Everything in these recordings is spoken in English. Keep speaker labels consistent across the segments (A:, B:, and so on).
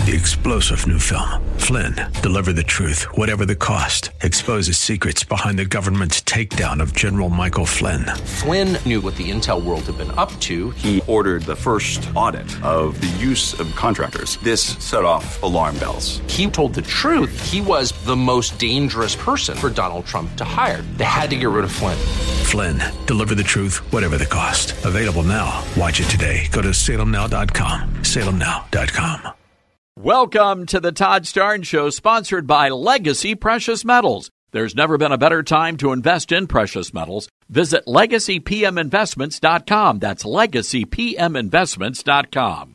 A: the explosive new film, Flynn, Deliver the Truth, Whatever the Cost, exposes secrets behind the government's takedown of General Michael Flynn.
B: Flynn knew what the intel world had been up to.
C: He ordered the first audit of the use of contractors. This set off alarm bells.
B: He told the truth. He was the most dangerous person for Donald Trump to hire. They had to get rid of Flynn.
A: Flynn, Deliver the Truth, Whatever the Cost. Available now. Watch it today. Go to salemnow.com. salemnow.com.
D: Welcome to the Todd Starnes Show, sponsored by Legacy Precious Metals. There's never been a better time to invest in precious metals. Visit LegacyPMInvestments.com. That's LegacyPMInvestments.com.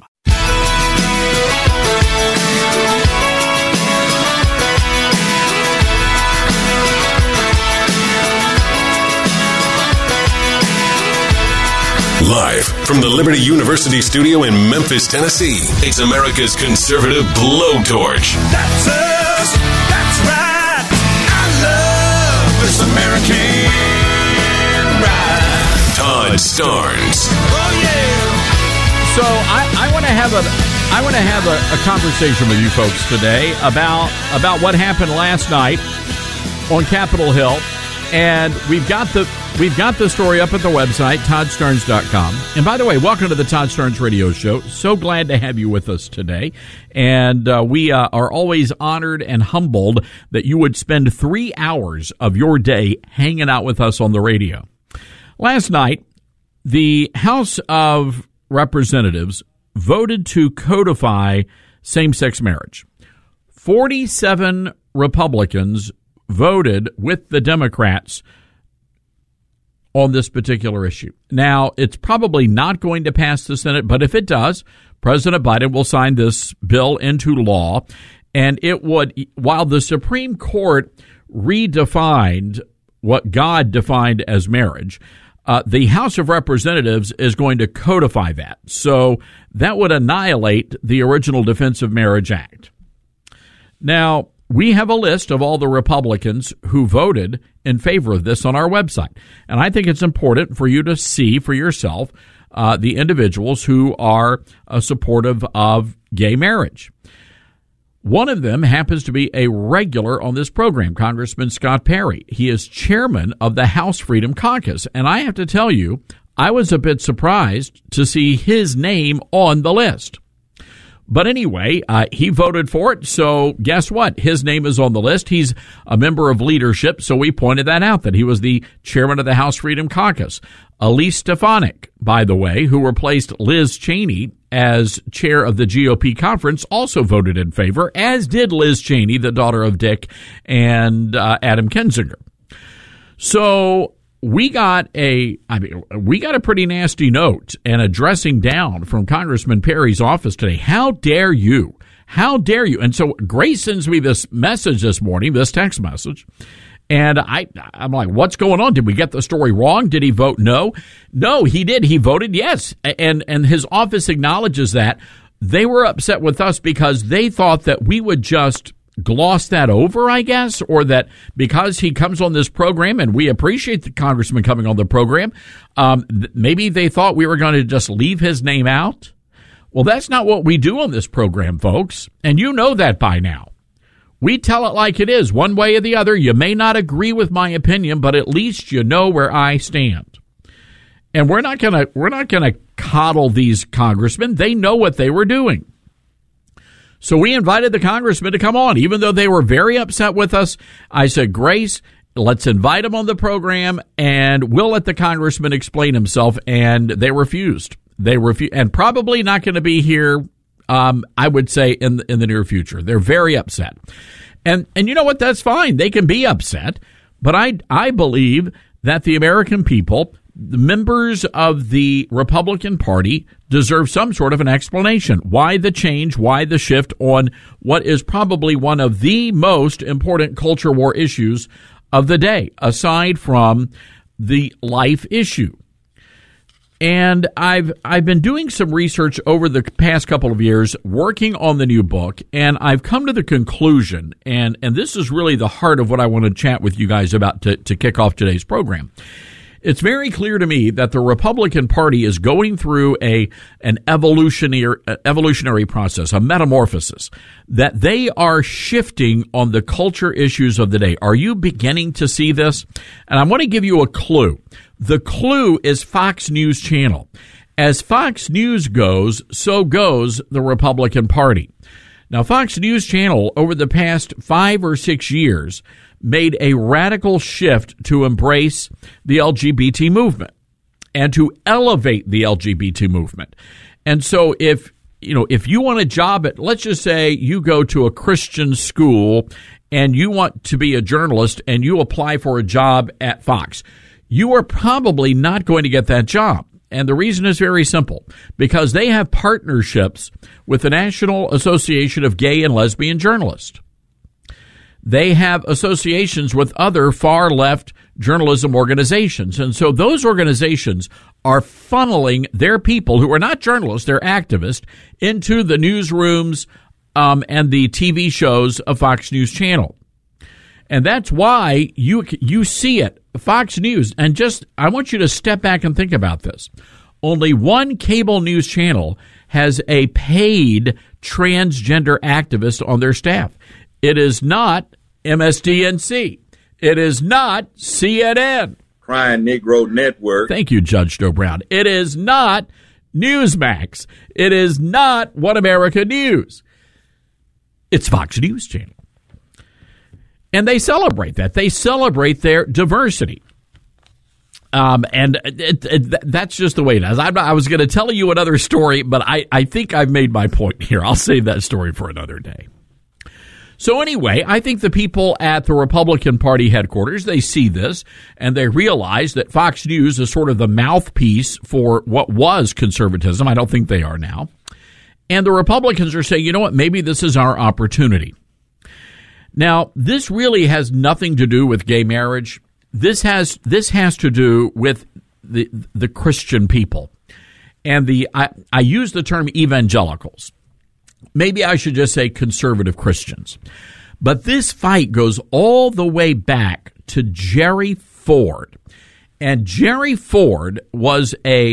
E: Live from the Liberty University studio in Memphis, Tennessee, it's America's conservative blowtorch.
F: That's us. That's right. I love this American ride.
E: Todd Starnes.
F: Oh yeah.
D: So I want to have a conversation with you folks today about what happened last night on Capitol Hill, and we've got the story up at the website, ToddStarnes.com. And by the way, welcome to the Todd Starnes Radio Show. So glad to have you with us today. And we are always honored and humbled that you would spend 3 hours of your day hanging out with us on the radio. Last night, the House of Representatives voted to codify same-sex marriage. 47 Republicans voted with the Democrats on this particular issue. Now, it's probably not going to pass the Senate, but if it does, President Biden will sign this bill into law, and it would, while the Supreme Court redefined what God defined as marriage, the House of Representatives is going to codify that. So that would annihilate the original Defense of Marriage Act. Now, we have a list of all the Republicans who voted in favor of this on our website. And I think it's important for you to see for yourself the individuals who are supportive of gay marriage. One of them happens to be a regular on this program, Congressman Scott Perry. He is chairman of the House Freedom Caucus. And I have to tell you, I was a bit surprised to see his name on the list. But anyway, he voted for it, so guess what? His name is on the list. He's a member of leadership, so we pointed that out, that he was the chairman of the House Freedom Caucus. Elise Stefanik, by the way, who replaced Liz Cheney as chair of the GOP conference, also voted in favor, as did Liz Cheney, the daughter of Dick and Adam Kinzinger. So we got a pretty nasty note and a dressing down from Congressman Perry's office today. How dare you? How dare you? And so Grace sends me this message this morning, this text message, and I'm like, what's going on? Did we get the story wrong? Did he vote no? No, he did. He voted yes. And his office acknowledges that. They were upset with us because they thought that we would just gloss that over, I guess, or that because he comes on this program, and we appreciate the congressman coming on the program, maybe they thought we were going to just leave his name out. Well, that's not what we do on this program, folks, and you know that by now. We tell it like it is, one way or the other. You may not agree with my opinion, but at least you know where I stand. And we're not gonna coddle these congressmen. They know what they were doing. So we invited the congressman to come on, even though they were very upset with us. I said, Grace, let's invite him on the program, and we'll let the congressman explain himself. And they refused. And probably not going to be here, I would say, in the near future. They're very upset. And you know what? That's fine. They can be upset. But I believe that the American people, the members of the Republican Party, deserve some sort of an explanation. Why the change? Why the shift on what is probably one of the most important culture war issues of the day, aside from the life issue? And I've been doing some research over the past couple of years, working on the new book, and I've come to the conclusion, and this is really the heart of what I want to chat with you guys about to kick off today's program, It's very clear to me that the Republican Party is going through an evolutionary process, a metamorphosis, that they are shifting on the culture issues of the day. Are you beginning to see this? And I want to give you a clue. The clue is Fox News Channel. As Fox News goes, so goes the Republican Party. Now, Fox News Channel, over the past 5 or 6 years, made a radical shift to embrace the LGBT movement and to elevate the LGBT movement. And so if you want a job at, let's just say you go to a Christian school and you want to be a journalist and you apply for a job at Fox, you are probably not going to get that job. And the reason is very simple, because they have partnerships with the National Association of Gay and Lesbian Journalists. They have associations with other far-left journalism organizations. And so those organizations are funneling their people who are not journalists, they're activists, into the newsrooms and the TV shows of Fox News Channel. And that's why you see it. Fox News, and I want you to step back and think about this. Only one cable news channel has a paid transgender activist on their staff. It is not MSDNC. It is not CNN.
G: Crying Negro Network.
D: Thank you, Judge Joe Brown. It is not Newsmax. It is not One America News. It's Fox News Channel. And they celebrate that. They celebrate their diversity. And that's just the way it is. I was going to tell you another story, but I think I've made my point here. I'll save that story for another day. So anyway, I think the people at the Republican Party headquarters, they see this and they realize that Fox News is sort of the mouthpiece for what was conservatism. I don't think they are now. And the Republicans are saying, you know what, maybe this is our opportunity. Now, this really has nothing to do with gay marriage. This has to do with the Christian people. And I use the term evangelicals. Maybe I should just say conservative Christians. But this fight goes all the way back to Jerry Ford. And Jerry Ford was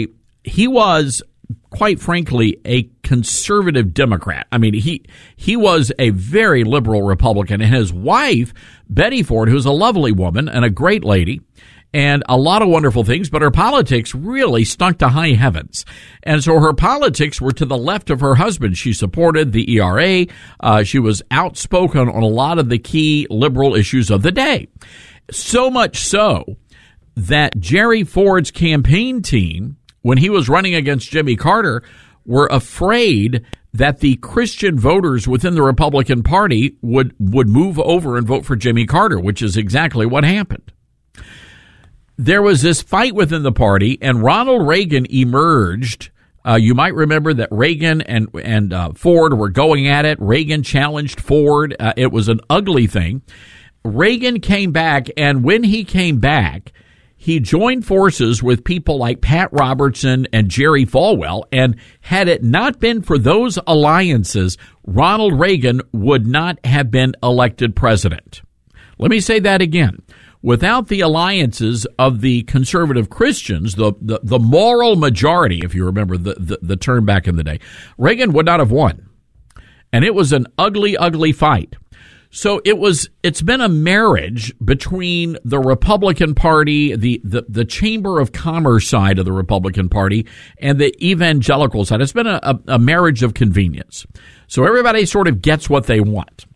D: quite frankly, a conservative Democrat. I mean, he was a very liberal Republican, and his wife, Betty Ford, who's a lovely woman and a great lady and a lot of wonderful things, but her politics really stunk to high heavens. And so her politics were to the left of her husband. She supported the ERA. She was outspoken on a lot of the key liberal issues of the day. So much so that Jerry Ford's campaign team, when he was running against Jimmy Carter, were afraid that the Christian voters within the Republican Party would move over and vote for Jimmy Carter, which is exactly what happened. There was this fight within the party, and Ronald Reagan emerged. You might remember that Reagan and Ford were going at it. Reagan challenged Ford. It was an ugly thing. Reagan came back, and when he came back, he joined forces with people like Pat Robertson and Jerry Falwell, and had it not been for those alliances, Ronald Reagan would not have been elected president. Let me say that again. Without the alliances of the conservative Christians, the moral majority, if you remember the term back in the day, Reagan would not have won. And it was an ugly, ugly fight. So it's been a marriage between the Republican Party, the Chamber of Commerce side of the Republican Party, and the evangelical side. It's been a marriage of convenience. So everybody sort of gets what they want.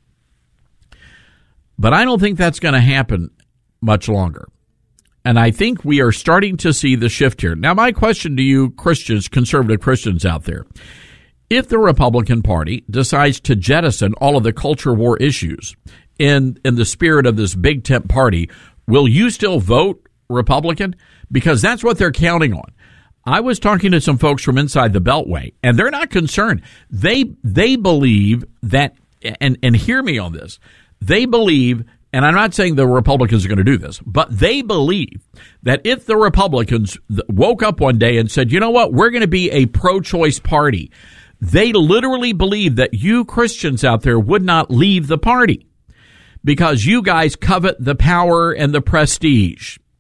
D: But I don't think that's going to happen much longer. And I think we are starting to see the shift here. Now, my question to you Christians, conservative Christians out there, if the Republican Party decides to jettison all of the culture war issues in the spirit of this big tent party, will you still vote Republican? Because that's what they're counting on. I was talking to some folks from inside the Beltway, and they're not concerned. They believe that, and hear me on this, they believe, and I'm not saying the Republicans are going to do this, but they believe that if the Republicans woke up one day and said, you know what, we're going to be a pro-choice party, they literally believe that you Christians out there would not leave the party because you guys covet the power and the prestige.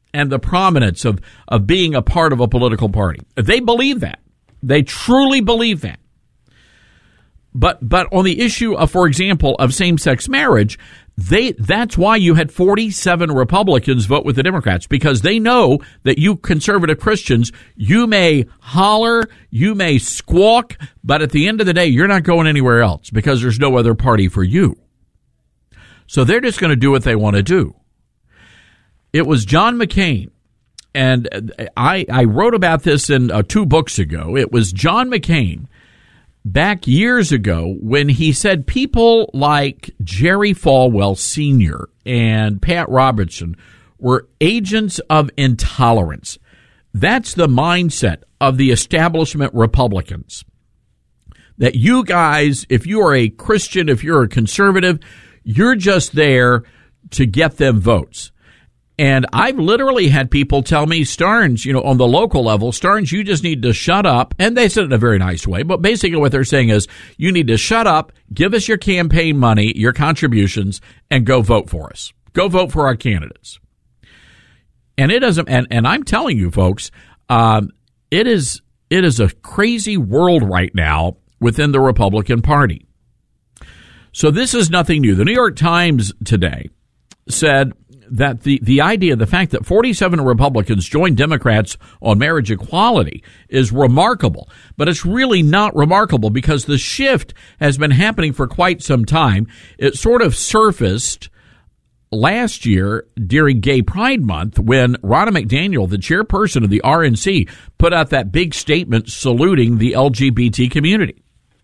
D: and the prominence of being a part of a political party. They believe that. They truly believe that. But on the issue of, for example, of same-sex marriage, that's why you had 47 Republicans vote with the Democrats, because they know that you conservative Christians, you may holler, you may squawk, but at the end of the day, you're not going anywhere else because there's no other party for you. So they're just going to do what they want to do. It was John McCain, and I wrote about this in 2 books ago. It was John McCain back years ago when he said people like Jerry Falwell Sr. and Pat Robertson were agents of intolerance. That's the mindset of the establishment Republicans. That you guys, if you are a Christian, if you're a conservative, you're just there to get them votes. And I've literally had people tell me, Starnes, on the local level, Starnes, you just need to shut up. And they said it in a very nice way. But basically what they're saying is you need to shut up, give us your campaign money, your contributions, and go vote for us. Go vote for our candidates. And it doesn't. And I'm telling you, folks, it is a crazy world right now within the Republican Party. So this is nothing new. The New York Times today said that the idea, the fact that 47 Republicans joined Democrats on marriage equality is remarkable. But it's really not remarkable because the shift has been happening for quite some time. It sort of surfaced last year during Gay Pride Month when Ronna McDaniel, the chairperson of the RNC, put out that big statement saluting the LGBT community.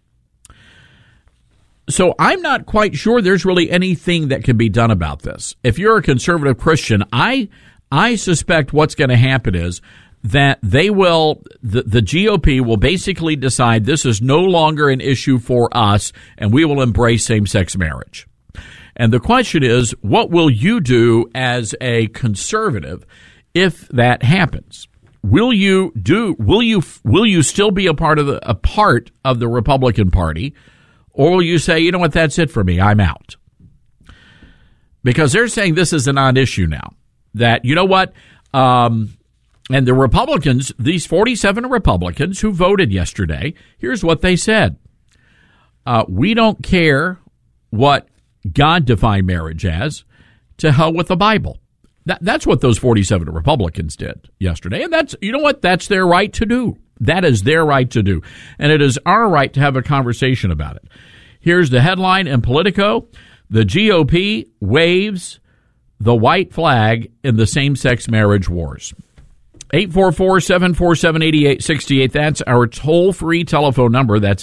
D: So I'm not quite sure there's really anything that can be done about this. If you're a conservative Christian, I suspect what's going to happen is that the GOP will basically decide this is no longer an issue for us and we will embrace same-sex marriage. And the question is, what will you do as a conservative if that happens? Will you still be a part of the Republican Party? Or will you say, you know what, that's it for me, I'm out? Because they're saying this is a non-issue now. That, you know what, and the Republicans, these 47 Republicans who voted yesterday, here's what they said. We don't care what God defined marriage as, to hell with the Bible. That's what those 47 Republicans did yesterday. And that's, you know what, that's their right to do. That is their right to do. And it is our right to have a conversation about it. Here's the headline in Politico. The GOP waves the white flag in the same-sex marriage wars. 844-747-8868. That's our toll-free telephone number. That's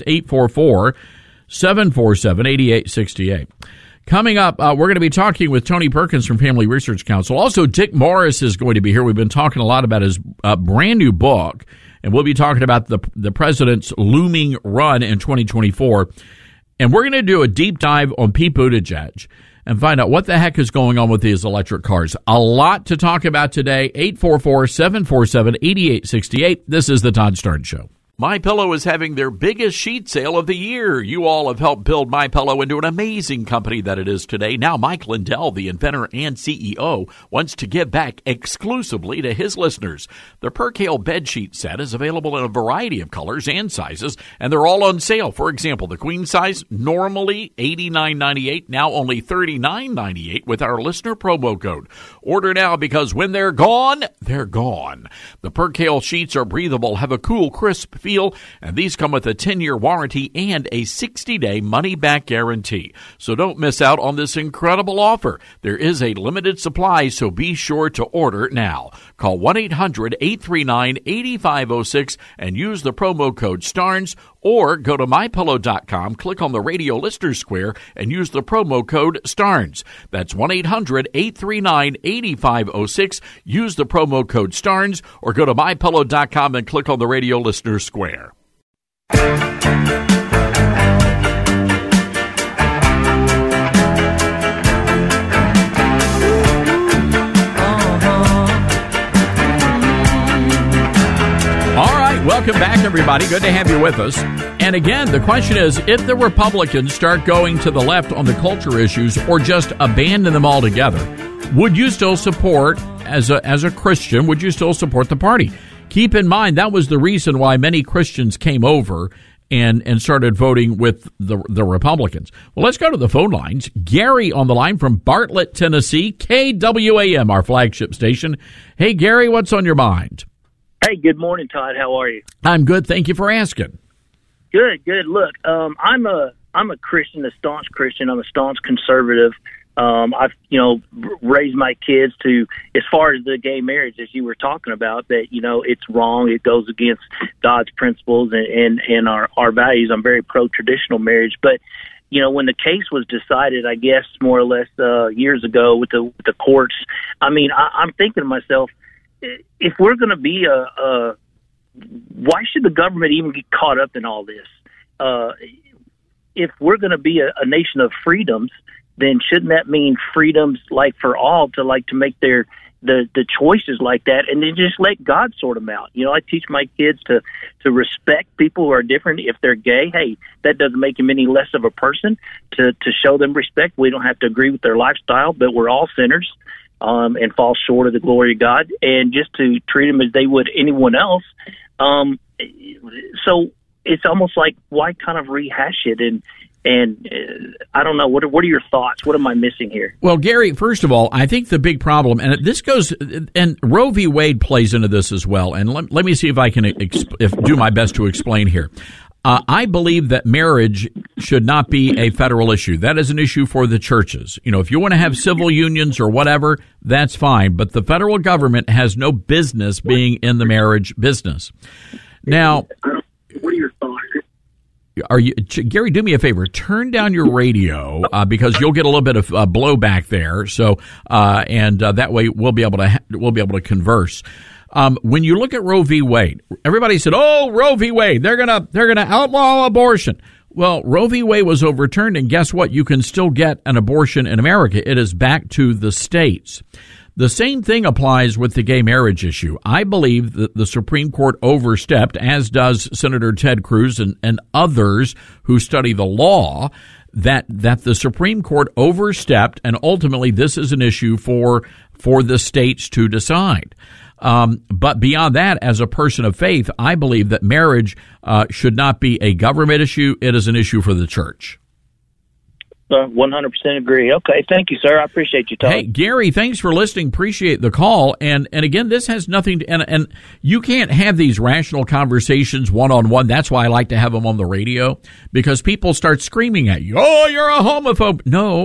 D: 844-747-8868. Coming up, we're going to be talking with Tony Perkins from Family Research Council. Also, Dick Morris is going to be here. We've been talking a lot about his brand new book. And we'll be talking about the president's looming run in 2024. And we're going to do a deep dive on Pete Buttigieg and find out what the heck is going on with these electric cars. A lot to talk about today. 844-747-8868. This is the Todd Starnes Show. MyPillow is having their biggest sheet sale of the year. You all have helped build MyPillow into an amazing company that it is today. Now Mike Lindell, the inventor and CEO, wants to give back exclusively to his listeners. The Percale bed sheet set is available in a variety of colors and sizes, and they're all on sale. For example, the queen size, normally $89.98, now only $39.98 with our listener promo code. Order now because when they're gone, they're gone. The Percale sheets are breathable, have a cool, crisp feel, and these come with a 10-year warranty and a 60-day money-back guarantee. So don't miss out on this incredible offer. There is a limited supply, so be sure to order now. Call 1-800-839-8506 and use the promo code STARNS, or go to MyPillow.com, click on the radio listener square, and use the promo code STARNS. That's 1-800-839-8506. Use the promo code STARNS, or go to MyPillow.com and click on the radio listener square. welcome back, everybody. Good to have you with us. And again, the question is, if the Republicans start going to the left on the culture issues or just abandon them altogether, would you still support, as a Christian, would you still support the party? Keep in mind, that was the reason why many Christians came over and started voting with the Republicans. Well, let's go to the phone lines. Gary on the line from Bartlett, Tennessee, KWAM, our flagship station. Hey, Gary, what's on your mind?
H: Hey, good morning, Todd. How are you?
D: I'm good. Thank you for asking.
H: Good. Look, I'm a Christian, a staunch Christian. I'm a staunch conservative. I've, raised my kids to, as far as the gay marriage, as you were talking about, that, it's wrong. It goes against God's principles and our values. I'm very pro-traditional marriage. But, when the case was decided, I guess, more or less years ago with the courts, I'm thinking to myself, if we're going to be why should the government even get caught up in all this? If we're going to be a nation of freedoms, then shouldn't that mean freedoms like for all to make the choices like that, and then just let God sort them out? I teach my kids to respect people who are different. If they're gay, hey, that doesn't make them any less of a person. To show them respect, we don't have to agree with their lifestyle, but we're all sinners and fall short of the glory of God, and just to treat them as they would anyone else. So it's almost like, why kind of rehash it? And I don't know. What are your thoughts? What am I missing here?
D: Well, Gary, first of all, I think the big problem, and this goes, and Roe v. Wade plays into this as well. And let me see if I can do my best to explain here. I believe that marriage should not be a federal issue. That is an issue for the churches. If you want to have civil unions or whatever, that's fine. But the federal government has no business being in the marriage business. Now,
H: what are your thoughts?
D: Gary, do me a favor. Turn down your radio because you'll get a little bit of blowback there. So, that way we'll be able to converse. When you look at Roe v. Wade, everybody said, "Oh, Roe v. Wade, they're gonna outlaw abortion." Well, Roe v. Wade was overturned, and guess what? You can still get an abortion in America. It is back to the states. The same thing applies with the gay marriage issue. I believe that the Supreme Court overstepped, as does Senator Ted Cruz and others who study the law, that the Supreme Court overstepped, and ultimately this is an issue for the states to decide. But beyond that, as a person of faith, I believe that marriage should not be a government issue. It is an issue for the church.
H: 100% agree. Okay, thank you, sir. I appreciate you, Todd.
D: Hey, Gary, thanks for listening. Appreciate the call. And again, this has nothing to, and you can't have these rational conversations one-on-one. That's why I like to have them on the radio, because people start screaming at you, "Oh, you're a homophobe."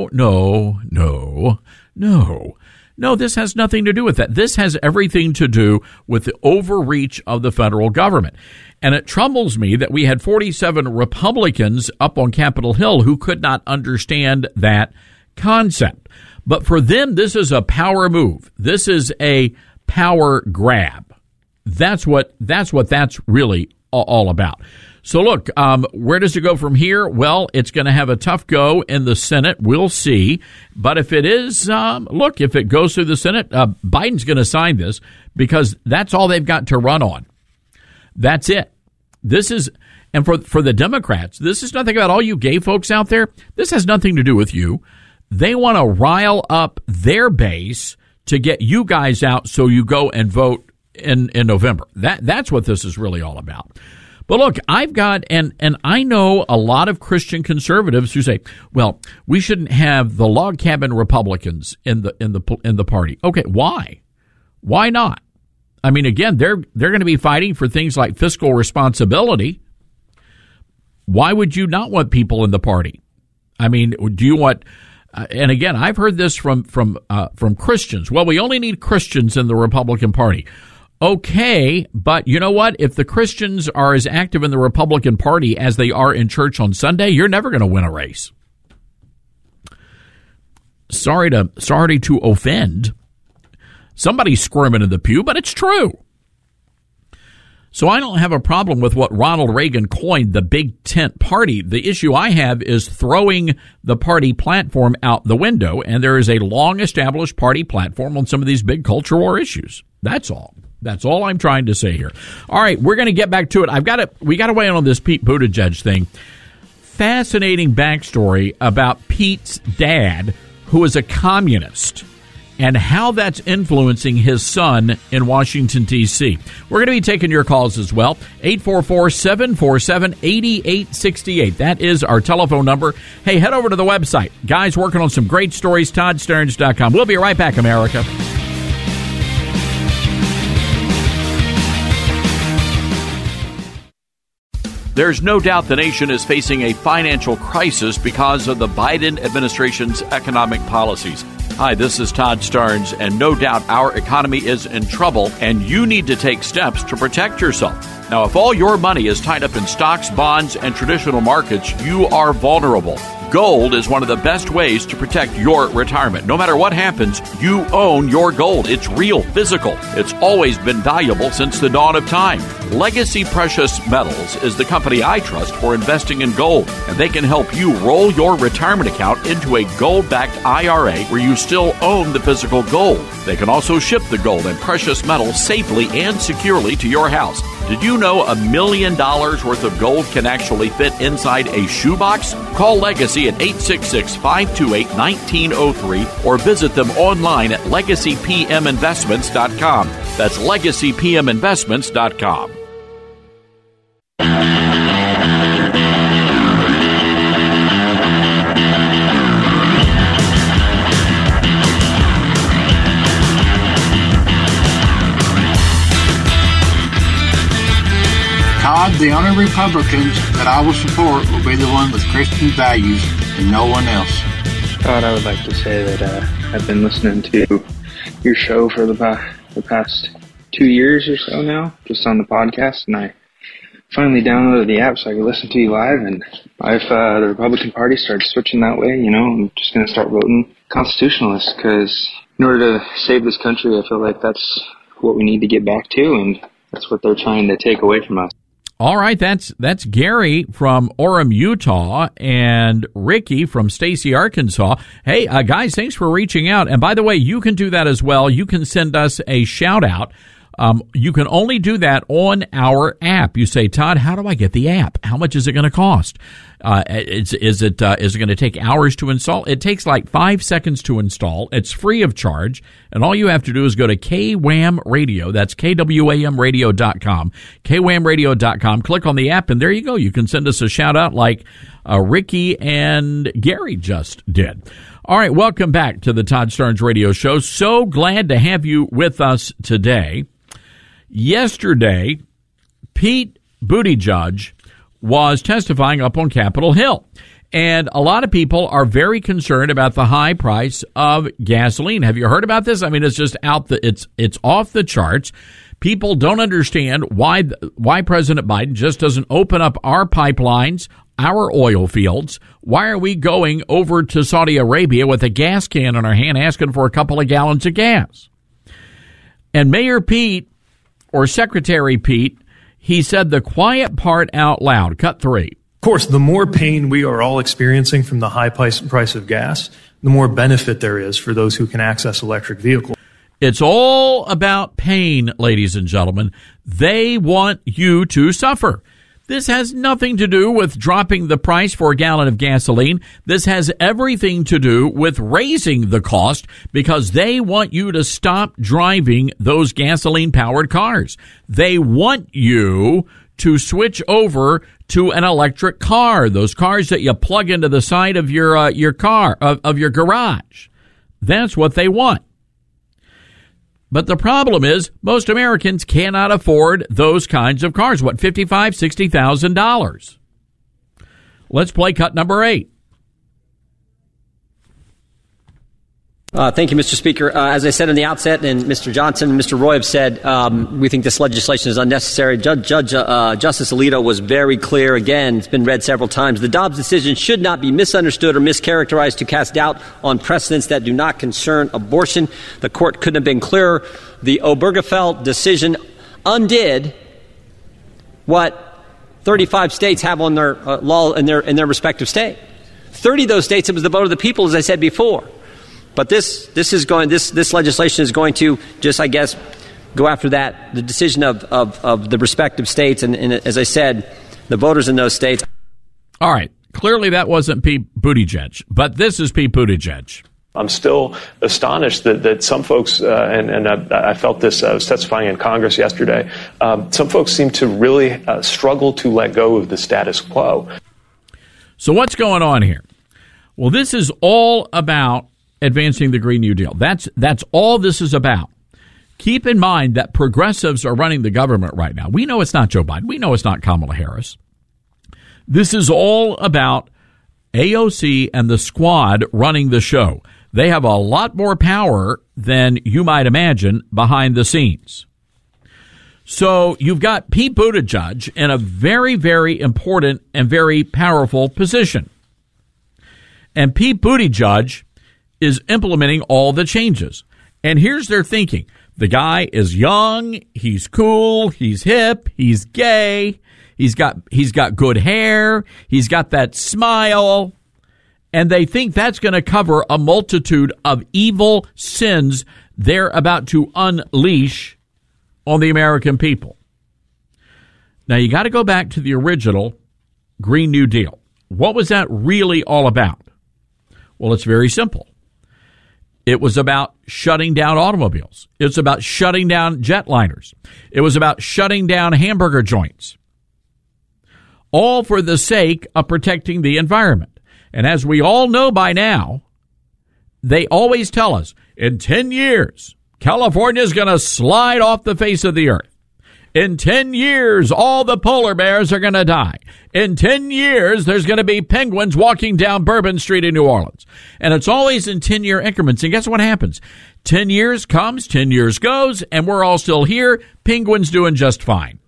D: No, this has nothing to do with that. This has everything to do with the overreach of the federal government. And it troubles me that we had 47 Republicans up on Capitol Hill who could not understand that concept. But for them, this is a power move. This is a power grab. That's what that's really all about. So look, where does it go from here? Well, it's going to have a tough go in the Senate. We'll see. But if it is, if it goes through the Senate, Biden's going to sign this because that's all they've got to run on. That's it. This is, and for the Democrats, this is nothing about all you gay folks out there. This has nothing to do with you. They want to rile up their base to get you guys out so you go and vote in November. That's what this is really all about. But look, I've got, and I know a lot of Christian conservatives who say, well, we shouldn't have the log cabin Republicans in the party. Okay, why? Why not? I mean, again, they're going to be fighting for things like fiscal responsibility. Why would you not want people in the party? I mean, do you want? And again, I've heard this from Christians. Well, we only need Christians in the Republican Party. Okay, but you know what? If the Christians are as active in the Republican Party as they are in church on Sunday, you're never going to win a race. Sorry to offend. Somebody's squirming in the pew, but it's true. So I don't have a problem with what Ronald Reagan coined the big tent party. The issue I have is throwing the party platform out the window, and there is a long-established party platform on some of these big culture war issues. That's all. That's all I'm trying to say here. All right, we're going to get back to it. We got to weigh in on this Pete Buttigieg thing. Fascinating backstory about Pete's dad, who is a communist, and how that's influencing his son in Washington, D.C. We're going to be taking your calls as well. 844-747-8868. That is our telephone number. Hey, head over to the website. Guys working on some great stories, ToddStearns.com. We'll be right back, America. There's no doubt the nation is facing a financial crisis because of the Biden administration's economic policies. Hi, this is Todd Starnes, and no doubt our economy is in trouble, and you need to take steps to protect yourself. Now, if all your money is tied up in stocks, bonds, and traditional markets, you are vulnerable. Gold is one of the best ways to protect your retirement. No matter what happens, you own your gold. It's real, physical. It's always been valuable since the dawn of time. Legacy Precious Metals is the company I trust for investing in gold, and they can help you roll your retirement account into a gold-backed IRA where you still own the physical gold. They can also ship the gold and precious metals safely and securely to your house. Did you know $1 million worth of gold can actually fit inside a shoebox? Call Legacy at 866-528-1903 or visit them online at LegacyPMInvestments.com. That's LegacyPMInvestments.com.
I: Todd, the only Republicans that I will support will be the one with Christian values and no one else.
J: Todd, I would like to say that I've been listening to your show for the past 2 years or so now, just on the podcast, and I finally downloaded the app so I could listen to you live, and if the Republican Party starts switching that way, I'm just going to start voting constitutionalist, because in order to save this country, I feel like that's what we need to get back to, and that's what they're trying to take away from us.
D: All right, that's Gary from Orem, Utah, and Ricky from Stacy, Arkansas. Hey, guys, thanks for reaching out. And by the way, you can do that as well. You can send us a shout-out. You can only do that on our app. You say, Todd, how do I get the app? How much is it going to cost? Is it going to take hours to install? It takes like 5 seconds to install. It's free of charge. And all you have to do is go to KWAM Radio. That's KWAMradio.com. KWAMradio.com. Click on the app, and there you go. You can send us a shout out like Ricky and Gary just did. All right, welcome back to the Todd Starnes Radio Show. So glad to have you with us today. Yesterday, Pete Buttigieg was testifying up on Capitol Hill. And a lot of people are very concerned about the high price of gasoline. Have you heard about this? I mean, it's just it's off the charts. People don't understand why President Biden just doesn't open up our pipelines, our oil fields. Why are we going over to Saudi Arabia with a gas can in our hand asking for a couple of gallons of gas? And Mayor Pete, or Secretary Pete, he said the quiet part out loud. Cut 3.
K: Of course, the more pain we are all experiencing from the high price of gas, the more benefit there is for those who can access electric vehicles.
D: It's all about pain, ladies and gentlemen. They want you to suffer. This has nothing to do with dropping the price for a gallon of gasoline. This has everything to do with raising the cost because they want you to stop driving those gasoline-powered cars. They want you to switch over to an electric car, those cars that you plug into the side of your car, of your garage. That's what they want. But the problem is most Americans cannot afford those kinds of cars. What, $55,000, $60,000? Let's play cut number 8.
L: Thank you, Mr. Speaker. As I said in the outset, and Mr. Johnson and Mr. Roy have said, we think this legislation is unnecessary. Justice Alito was very clear. Again, it's been read several times. The Dobbs decision should not be misunderstood or mischaracterized to cast doubt on precedents that do not concern abortion. The court couldn't have been clearer. The Obergefell decision undid what 35 states have on their law in their respective state. 30 of those states, it was the vote of the people, as I said before. But this legislation is going to just, I guess, go after that, the decision of the respective states. And as I said, the voters in those states.
D: All right. Clearly that wasn't Pete Buttigieg, but this is Pete Buttigieg.
M: I'm still astonished that some folks, and I felt this, I was testifying in Congress yesterday, some folks seem to really struggle to let go of the status quo.
D: So what's going on here? Well, this is all about advancing the Green New Deal. That's all this is about. Keep in mind that progressives are running the government right now. We know it's not Joe Biden. We know it's not Kamala Harris. This is all about AOC and the squad running the show. They have a lot more power than you might imagine behind the scenes. So you've got Pete Buttigieg in a very, very important and very powerful position. And Pete Buttigieg is implementing all the changes. And here's their thinking. The guy is young, he's cool, he's hip, he's gay, he's got good hair, he's got that smile. And they think that's going to cover a multitude of evil sins they're about to unleash on the American people. Now, you got to go back to the original Green New Deal. What was that really all about? Well, it's very simple. It was about shutting down automobiles. It's about shutting down jetliners. It was about shutting down hamburger joints. All for the sake of protecting the environment. And as we all know by now, they always tell us, in 10 years, California is going to slide off the face of the earth. In 10 years, all the polar bears are going to die. In 10 years, there's going to be penguins walking down Bourbon Street in New Orleans. And it's always in 10-year increments. And guess what happens? 10 years comes, 10 years goes, and we're all still here. Penguins doing just fine.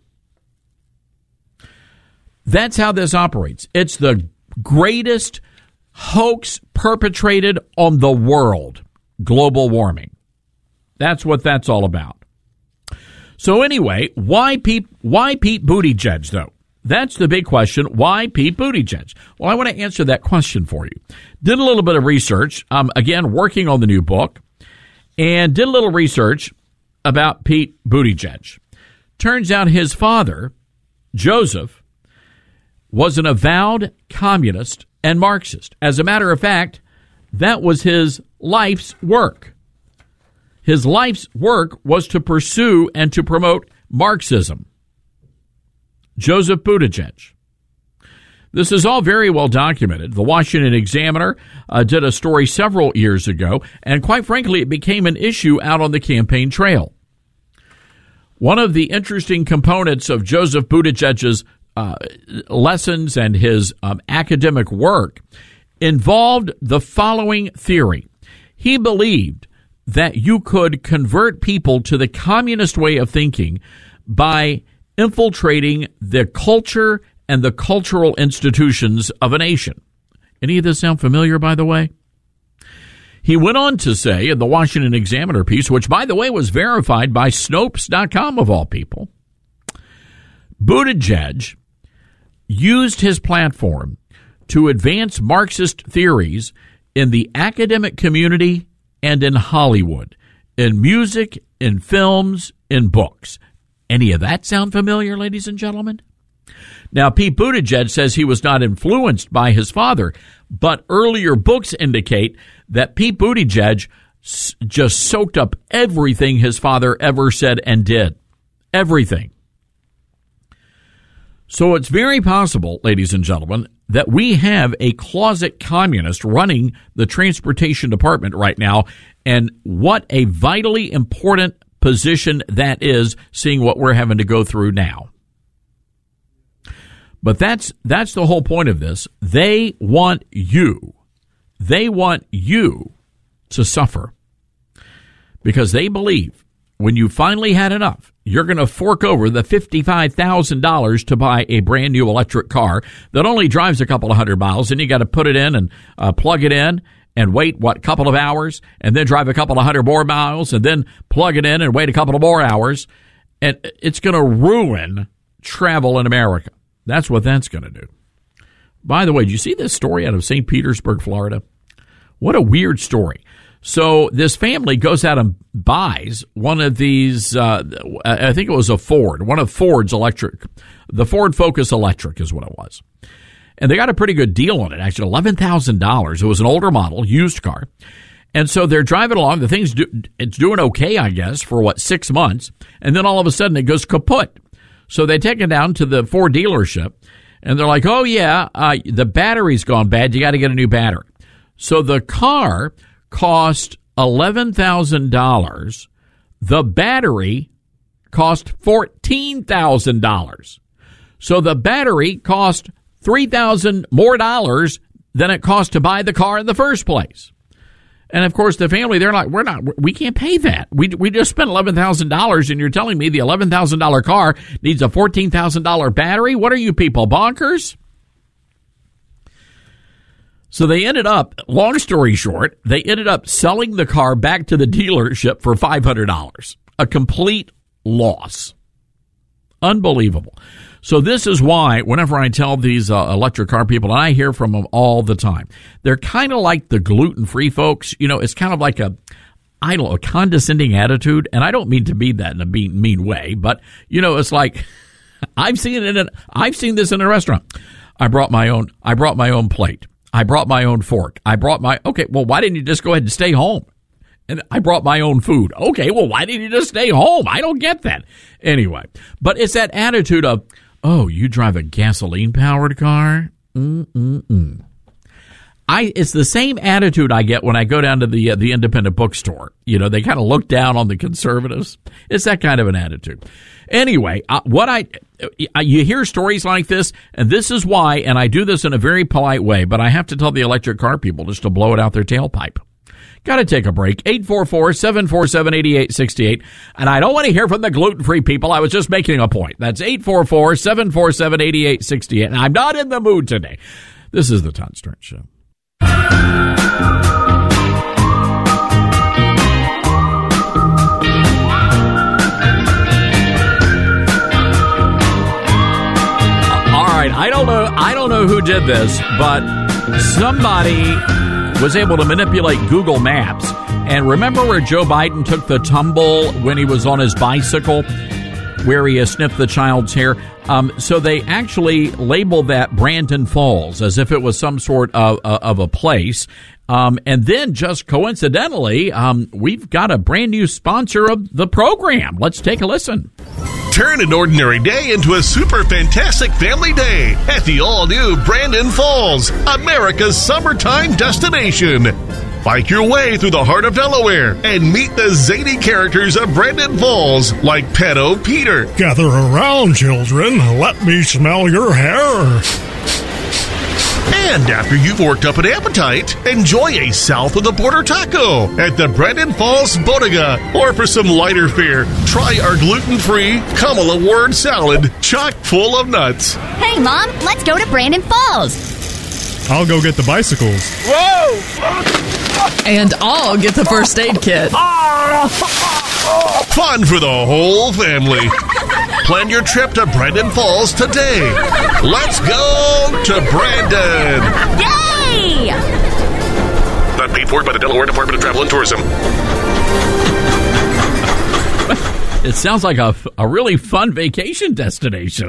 D: That's how this operates. It's the greatest hoax perpetrated on the world, global warming. That's what that's all about. So anyway, why Pete Buttigieg, though? That's the big question. Why Pete Buttigieg? Well, I want to answer that question for you. Did a little bit of research, again, working on the new book, and did a little research about Pete Buttigieg. Turns out his father, Joseph, was an avowed communist and Marxist. As a matter of fact, that was his life's work. His life's work was to pursue and to promote Marxism. Joseph Buttigieg. This is all very well documented. The Washington Examiner did a story several years ago, and quite frankly, it became an issue out on the campaign trail. One of the interesting components of Joseph Buttigieg's lessons and his academic work involved the following theory. He believed that you could convert people to the communist way of thinking by infiltrating the culture and the cultural institutions of a nation. Any of this sound familiar, by the way? He went on to say in the Washington Examiner piece, which, by the way, was verified by Snopes.com of all people, Buttigieg used his platform to advance Marxist theories in the academic community and in Hollywood, in music, in films, in books. Any of that sound familiar, ladies and gentlemen? Now, Pete Buttigieg says he was not influenced by his father, but earlier books indicate that Pete Buttigieg just soaked up everything his father ever said and did. Everything. So it's very possible, ladies and gentlemen, that we have a closet communist running the transportation department right now, and what a vitally important position that is, seeing what we're having to go through now. But that's the whole point of this. They want you to suffer because they believe when you finally had enough, you're going to fork over the $55,000 to buy a brand new electric car that only drives a couple of hundred miles, and you got to put it in and plug it in and wait, couple of hours, and then drive a couple of hundred more miles, and then plug it in and wait a couple of more hours. And it's going to ruin travel in America. That's what that's going to do. By the way, did you see this story out of St. Petersburg, Florida? What a weird story. So this family goes out and buys one of these, I think it was a Ford, one of Ford's electric, the Ford Focus Electric is what it was. And they got a pretty good deal on it, actually, $11,000. It was an older model, used car. And so they're driving along. The thing's it's doing okay, I guess, for 6 months. And then all of a sudden it goes kaput. So they take it down to the Ford dealership, and they're like, oh, yeah, the battery's gone bad. You got to get a new battery. So the car cost $11,000. The battery cost $14,000. So the battery cost $3,000 more than it cost to buy the car in the first place. And of course, the family, they're like, we can't pay that. We just spent $11,000, and you're telling me the $11,000 car needs a $14,000 battery? What are you people, bonkers? So they ended up, long story short, they ended up selling the car back to the dealership for $500. A complete loss. Unbelievable. So this is why whenever I tell these electric car people, and I hear from them all the time, they're kind of like the gluten-free folks. You know, it's kind of like a condescending attitude. And I don't mean to be that in a mean way, but, you know, it's like I've seen this in a restaurant. I brought my own plate. I brought my own fork. Okay, well, why didn't you just go ahead and stay home? And I brought my own food. Okay, well, why didn't you just stay home? I don't get that. Anyway, but it's that attitude of, oh, you drive a gasoline-powered car? It's the same attitude I get when I go down to the independent bookstore. You know, they kind of look down on the conservatives. It's that kind of an attitude. Anyway, you hear stories like this, and this is why, and I do this in a very polite way, but I have to tell the electric car people just to blow it out their tailpipe. Got to take a break. 844-747-8868. And I don't want to hear from the gluten-free people. I was just making a point. That's 844-747-8868. And I'm not in the mood today. This is the Todd Starnes Show. All right. I don't know who did this, but somebody was able to manipulate Google Maps. And remember where Joe Biden took the tumble when he was on his bicycle, where he sniffed the child's hair? So they actually labeled that Brandon Falls as if it was some sort of a place. And then just coincidentally, we've got a brand new sponsor of the program. Let's take a listen.
N: Turn an ordinary day into a super fantastic family day at the all-new Brandon Falls, America's summertime destination. Bike your way through the heart of Delaware and meet the zany characters of Brandon Falls, like Pedo Peter.
O: Gather around, children. Let me smell your hair.
N: And after you've worked up an appetite, enjoy a south of the border taco at the Brandon Falls Bodega. Or for some lighter fare, try our gluten-free Kamala Ward salad, chock full of nuts.
P: Hey, Mom, let's go to Brandon Falls.
O: I'll go get the bicycles.
Q: Whoa! And I'll get the first aid kit.
N: Fun for the whole family. Plan your trip to Brandon Falls today. Let's go to Brandon.
P: Yay!
N: Not paid for by the Delaware Department of Travel and Tourism.
D: It sounds like a really fun vacation destination.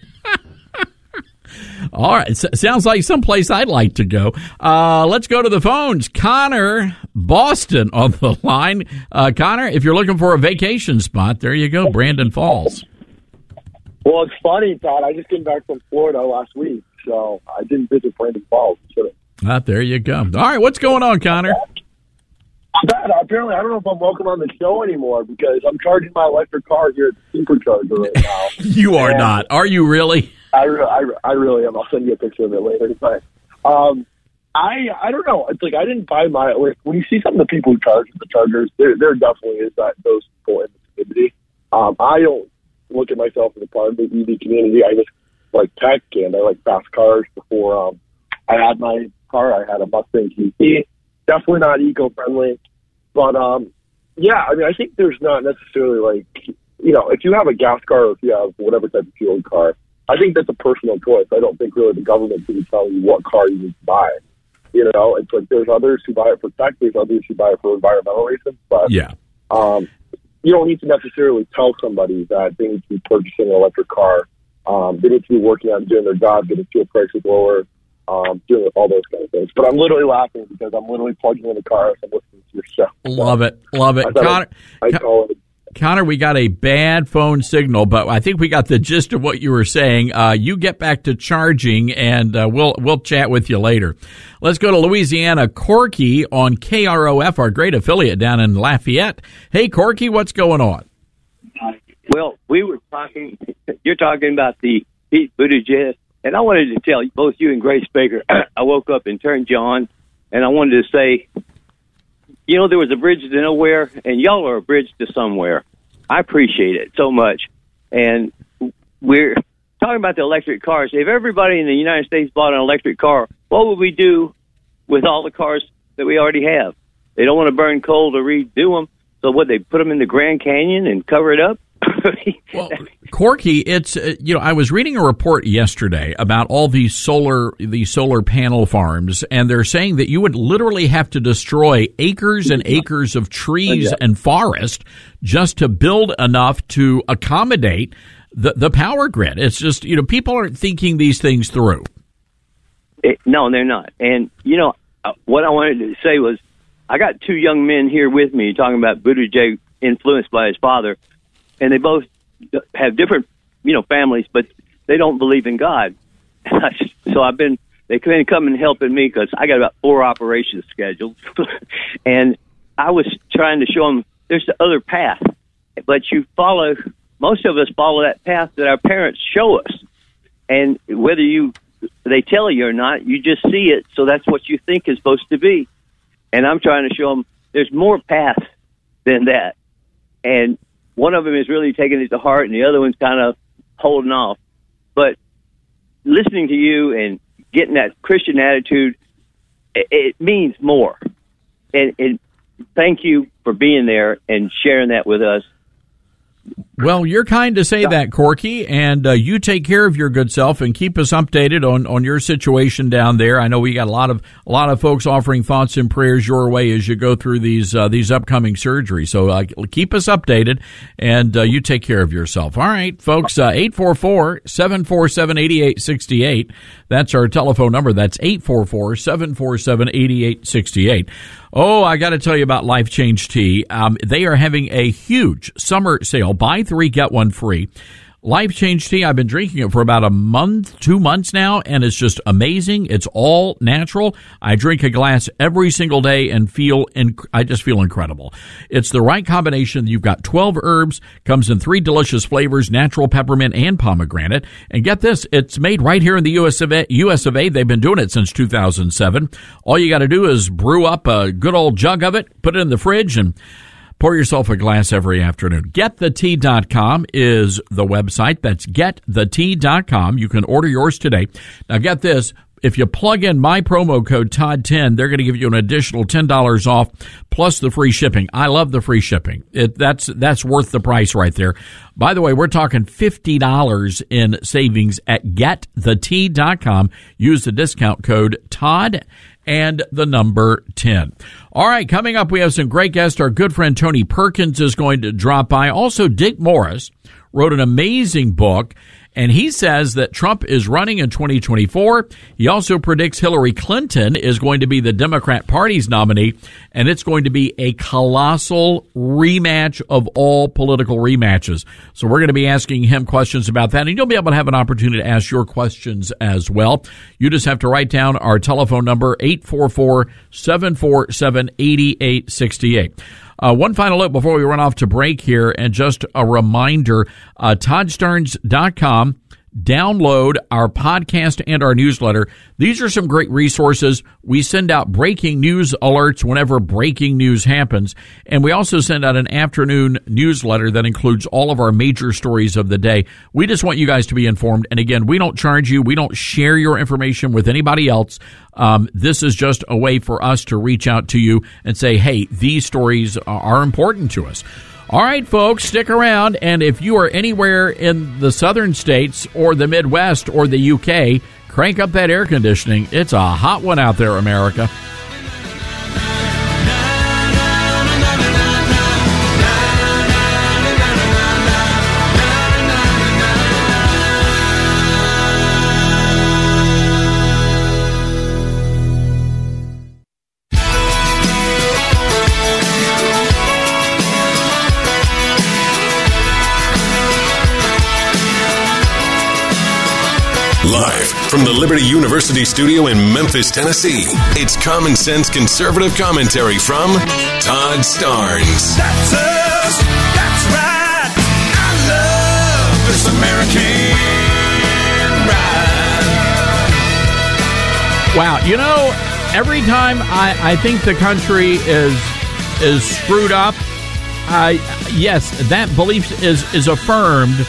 D: All right. It sounds like someplace I'd like to go. Let's go to the phones. Connor, Boston on the line. Connor, if you're looking for a vacation spot, there you go, Brandon Falls.
R: Well, it's funny, Todd. I just came back from Florida last week, so I didn't visit Brandon Falls.
D: There you go. All right. What's going on, Connor?
R: Apparently, I don't know if I'm welcome on the show anymore because I'm charging my electric car here at the Supercharger right now.
D: You are not. Are you really?
R: I really am. I'll send you a picture of it later. But I don't know. It's like I didn't buy my. Like, when you see some of the people who charge the chargers, there definitely is those people in the community. I don't look at myself as a part of the EV community. I just like tech and I like fast cars. Before I had my car, I had a Mustang GT. Definitely not eco-friendly, but yeah. I mean, I think there's not necessarily like if you have a gas car or if you have whatever type of fuel car. I think that's a personal choice. I don't think really the government should tell you what car you need to buy. You know, it's like there's others who buy it for tech, there's others who buy it for environmental reasons. But
D: yeah,
R: you don't need to necessarily tell somebody that they need to be purchasing an electric car. They need to be working on doing their job, getting fuel prices lower, doing all those kind of things. But I'm literally laughing because I'm literally plugging in the car as I'm listening to your show.
D: Love it. Connor, we got a bad phone signal, but I think we got the gist of what you were saying. You get back to charging, and we'll chat with you later. Let's go to Louisiana. Corky on KROF, our great affiliate down in Lafayette. Hey, Corky, what's going on?
S: Well, you're talking about the Pete Buttigieg, and I wanted to tell both you and Grace Baker, I woke up and turned you on, and I wanted to say, you know, there was a bridge to nowhere, and y'all are a bridge to somewhere. I appreciate it so much. And we're talking about the electric cars. If everybody in the United States bought an electric car, what would we do with all the cars that we already have? They don't want to burn coal to redo them, so what, they put them in the Grand Canyon and cover it up?
D: Well, Corky, it's I was reading a report yesterday about all these solar panel farms, and they're saying that you would literally have to destroy acres and acres of trees and forest just to build enough to accommodate the power grid. It's just, people aren't thinking these things through.
S: No, they're not. And what I wanted to say was, I got two young men here with me talking about Buttigieg influenced by his father. And they both have different, families, but they don't believe in God. So they come and helping me because I got about 4 operations scheduled. And I was trying to show them there's the other path, but most of us follow that path that our parents show us. And whether they tell you or not, you just see it. So that's what you think is supposed to be. And I'm trying to show them there's more paths than that. And one of them is really taking it to heart, and the other one's kind of holding off. But listening to you and getting that Christian attitude, it means more. And thank you for being there and sharing that with us.
D: Well, you're kind to say that, Corky, and you take care of your good self and keep us updated on your situation down there. I know we got a lot of folks offering thoughts and prayers your way as you go through these upcoming surgeries. So keep us updated, and you take care of yourself. All right, folks, 844-747-8868. That's our telephone number. That's 844-747-8868. Oh, I got to tell you about Life Change Tea. They are having a huge summer sale. Buy 3, get 1 free. Life Change Tea, I've been drinking it for about a month, 2 months now, and it's just amazing. It's all natural. I drink a glass every single day and I just feel incredible. It's the right combination. You've got 12 herbs, comes in 3 delicious flavors, natural peppermint and pomegranate. And get this, it's made right here in the US of A. They've been doing it since 2007. All you got to do is brew up a good old jug of it, put it in the fridge, and pour yourself a glass every afternoon. GetTheTea.com is the website. That's GetTheTea.com. You can order yours today. Now get this. If you plug in my promo code Todd10, they're going to give you an additional $10 off plus the free shipping. I love the free shipping. That's worth the price right there. By the way, we're talking $50 in savings at GetTheTea.com. Use the discount code Todd and the number 10. All right, coming up, we have some great guests. Our good friend Tony Perkins is going to drop by. Also, Dick Morris wrote an amazing book, and he says that Trump is running in 2024. He also predicts Hillary Clinton is going to be the Democrat Party's nominee, and it's going to be a colossal rematch of all political rematches. So we're going to be asking him questions about that, and you'll be able to have an opportunity to ask your questions as well. You just have to write down our telephone number, 844-747-8868. One final note before we run off to break here, and just a reminder, ToddStarnes.com. Download our podcast and our newsletter. These are some great resources. We send out breaking news alerts whenever breaking news happens. And we also send out an afternoon newsletter that includes all of our major stories of the day. We just want you guys to be informed. And again, we don't charge you. We don't share your information with anybody else. This is just a way for us to reach out to you and say, hey, these stories are important to us. All right, folks, stick around, and if you are anywhere in the southern states or the Midwest or the UK, Crank up that air conditioning. It's a hot one out there, America.
E: Live from the Liberty University studio in Memphis, Tennessee, it's Common Sense Conservative Commentary from Todd Starnes.
F: That's us. That's right. I love this American ride.
D: Wow, you know, every time I think the country is screwed up, yes, that belief is affirmed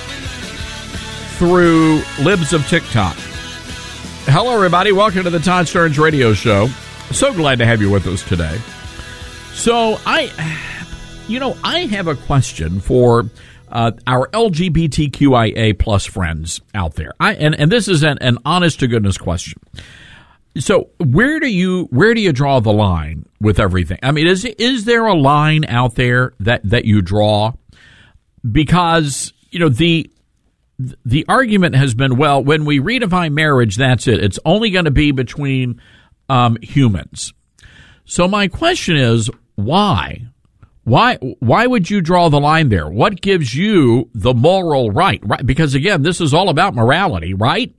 D: through libs of TikTok. Hello, everybody. Welcome to the Todd Starnes Radio Show. So glad to have you with us today. So I have a question for our LGBTQIA plus friends out there. And this is an honest to goodness question. So where do you draw the line with everything? I mean, is there a line out there that you draw? Because, you know, the argument has been, well, when we redefine marriage, that's it. It's only going to be between humans. So my question is, why? Why would you draw the line there? What gives you the moral right? Right? Because, again, this is all about morality, right?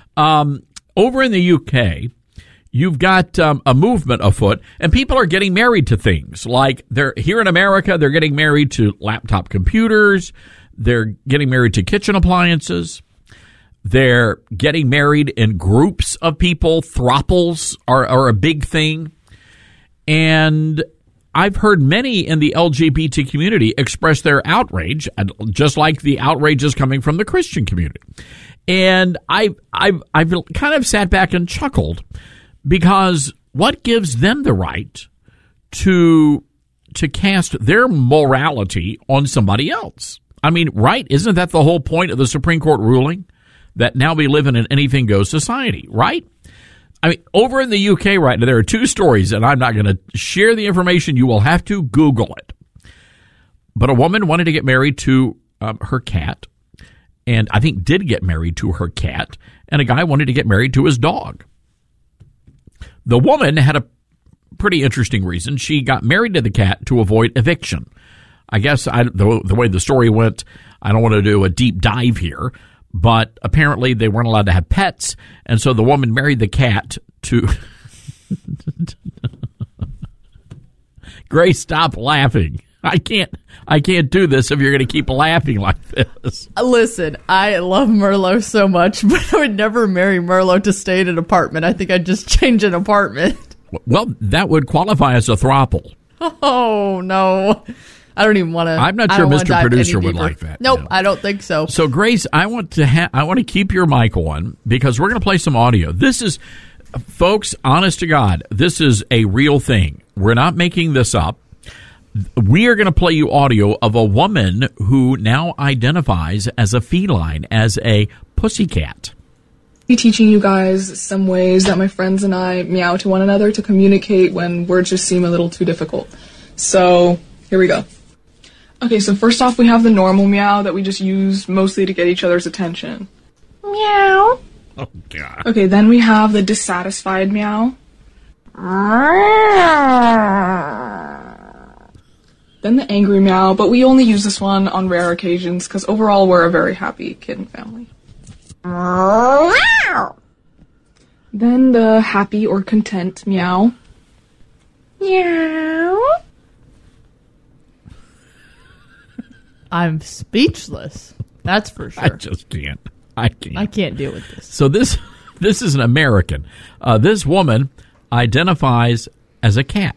D: Over in the UK, you've got a movement afoot, and people are getting married to things. Like, they're here in America, they're getting married to laptop computers. They're getting married to kitchen appliances. They're getting married in groups of people. Throuples are a big thing. And I've heard many in the LGBT community express their outrage, just like the outrage is coming from the Christian community. And I've kind of sat back and chuckled, because what gives them the right to cast their morality on somebody else? I mean, right? Isn't that the whole point of the Supreme Court ruling? That now we live in an anything-goes society, right? I mean, over in the UK right now, there are two stories, and I'm not going to share the information. You will have to Google it. But a woman wanted to get married to her cat, and I think did get married to her cat, and a guy wanted to get married to his dog. The woman had a pretty interesting reason. She got married to the cat to avoid eviction. I guess the way the story went, I don't want to do a deep dive here, but apparently they weren't allowed to have pets, and so the woman married the cat to... Grace, stop laughing. I can't do this if you're going to keep laughing like this.
Q: Listen, I love Merlot so much, but I would never marry Merlot to stay in an apartment. I think I'd just change an apartment.
D: Well, that would qualify as a throuple.
Q: Oh, no. I don't even want to.
D: I'm not sure Mr. Producer would like that.
Q: Nope, no. I don't think so.
D: So, Grace, I want to keep your mic on, because we're going to play some audio. This is, folks, honest to God, this is a real thing. We're not making this up. We are going to play you audio of a woman who now identifies as a feline, as a pussycat.
T: Teaching you guys some ways that my friends and I meow to one another to communicate when words just seem a little too difficult. So, here we go. Okay, so first off, we have the normal meow that we just use mostly to get each other's attention. Meow.
D: Oh, God.
T: Okay, then we have the dissatisfied meow. Then the angry meow, but we only use this one on rare occasions because overall we're a very happy kitten family. Then the happy or content meow. Meow.
Q: I'm speechless. That's for sure.
D: I just can't. I
Q: can't deal with this.
D: So this is an American. This woman identifies as a cat.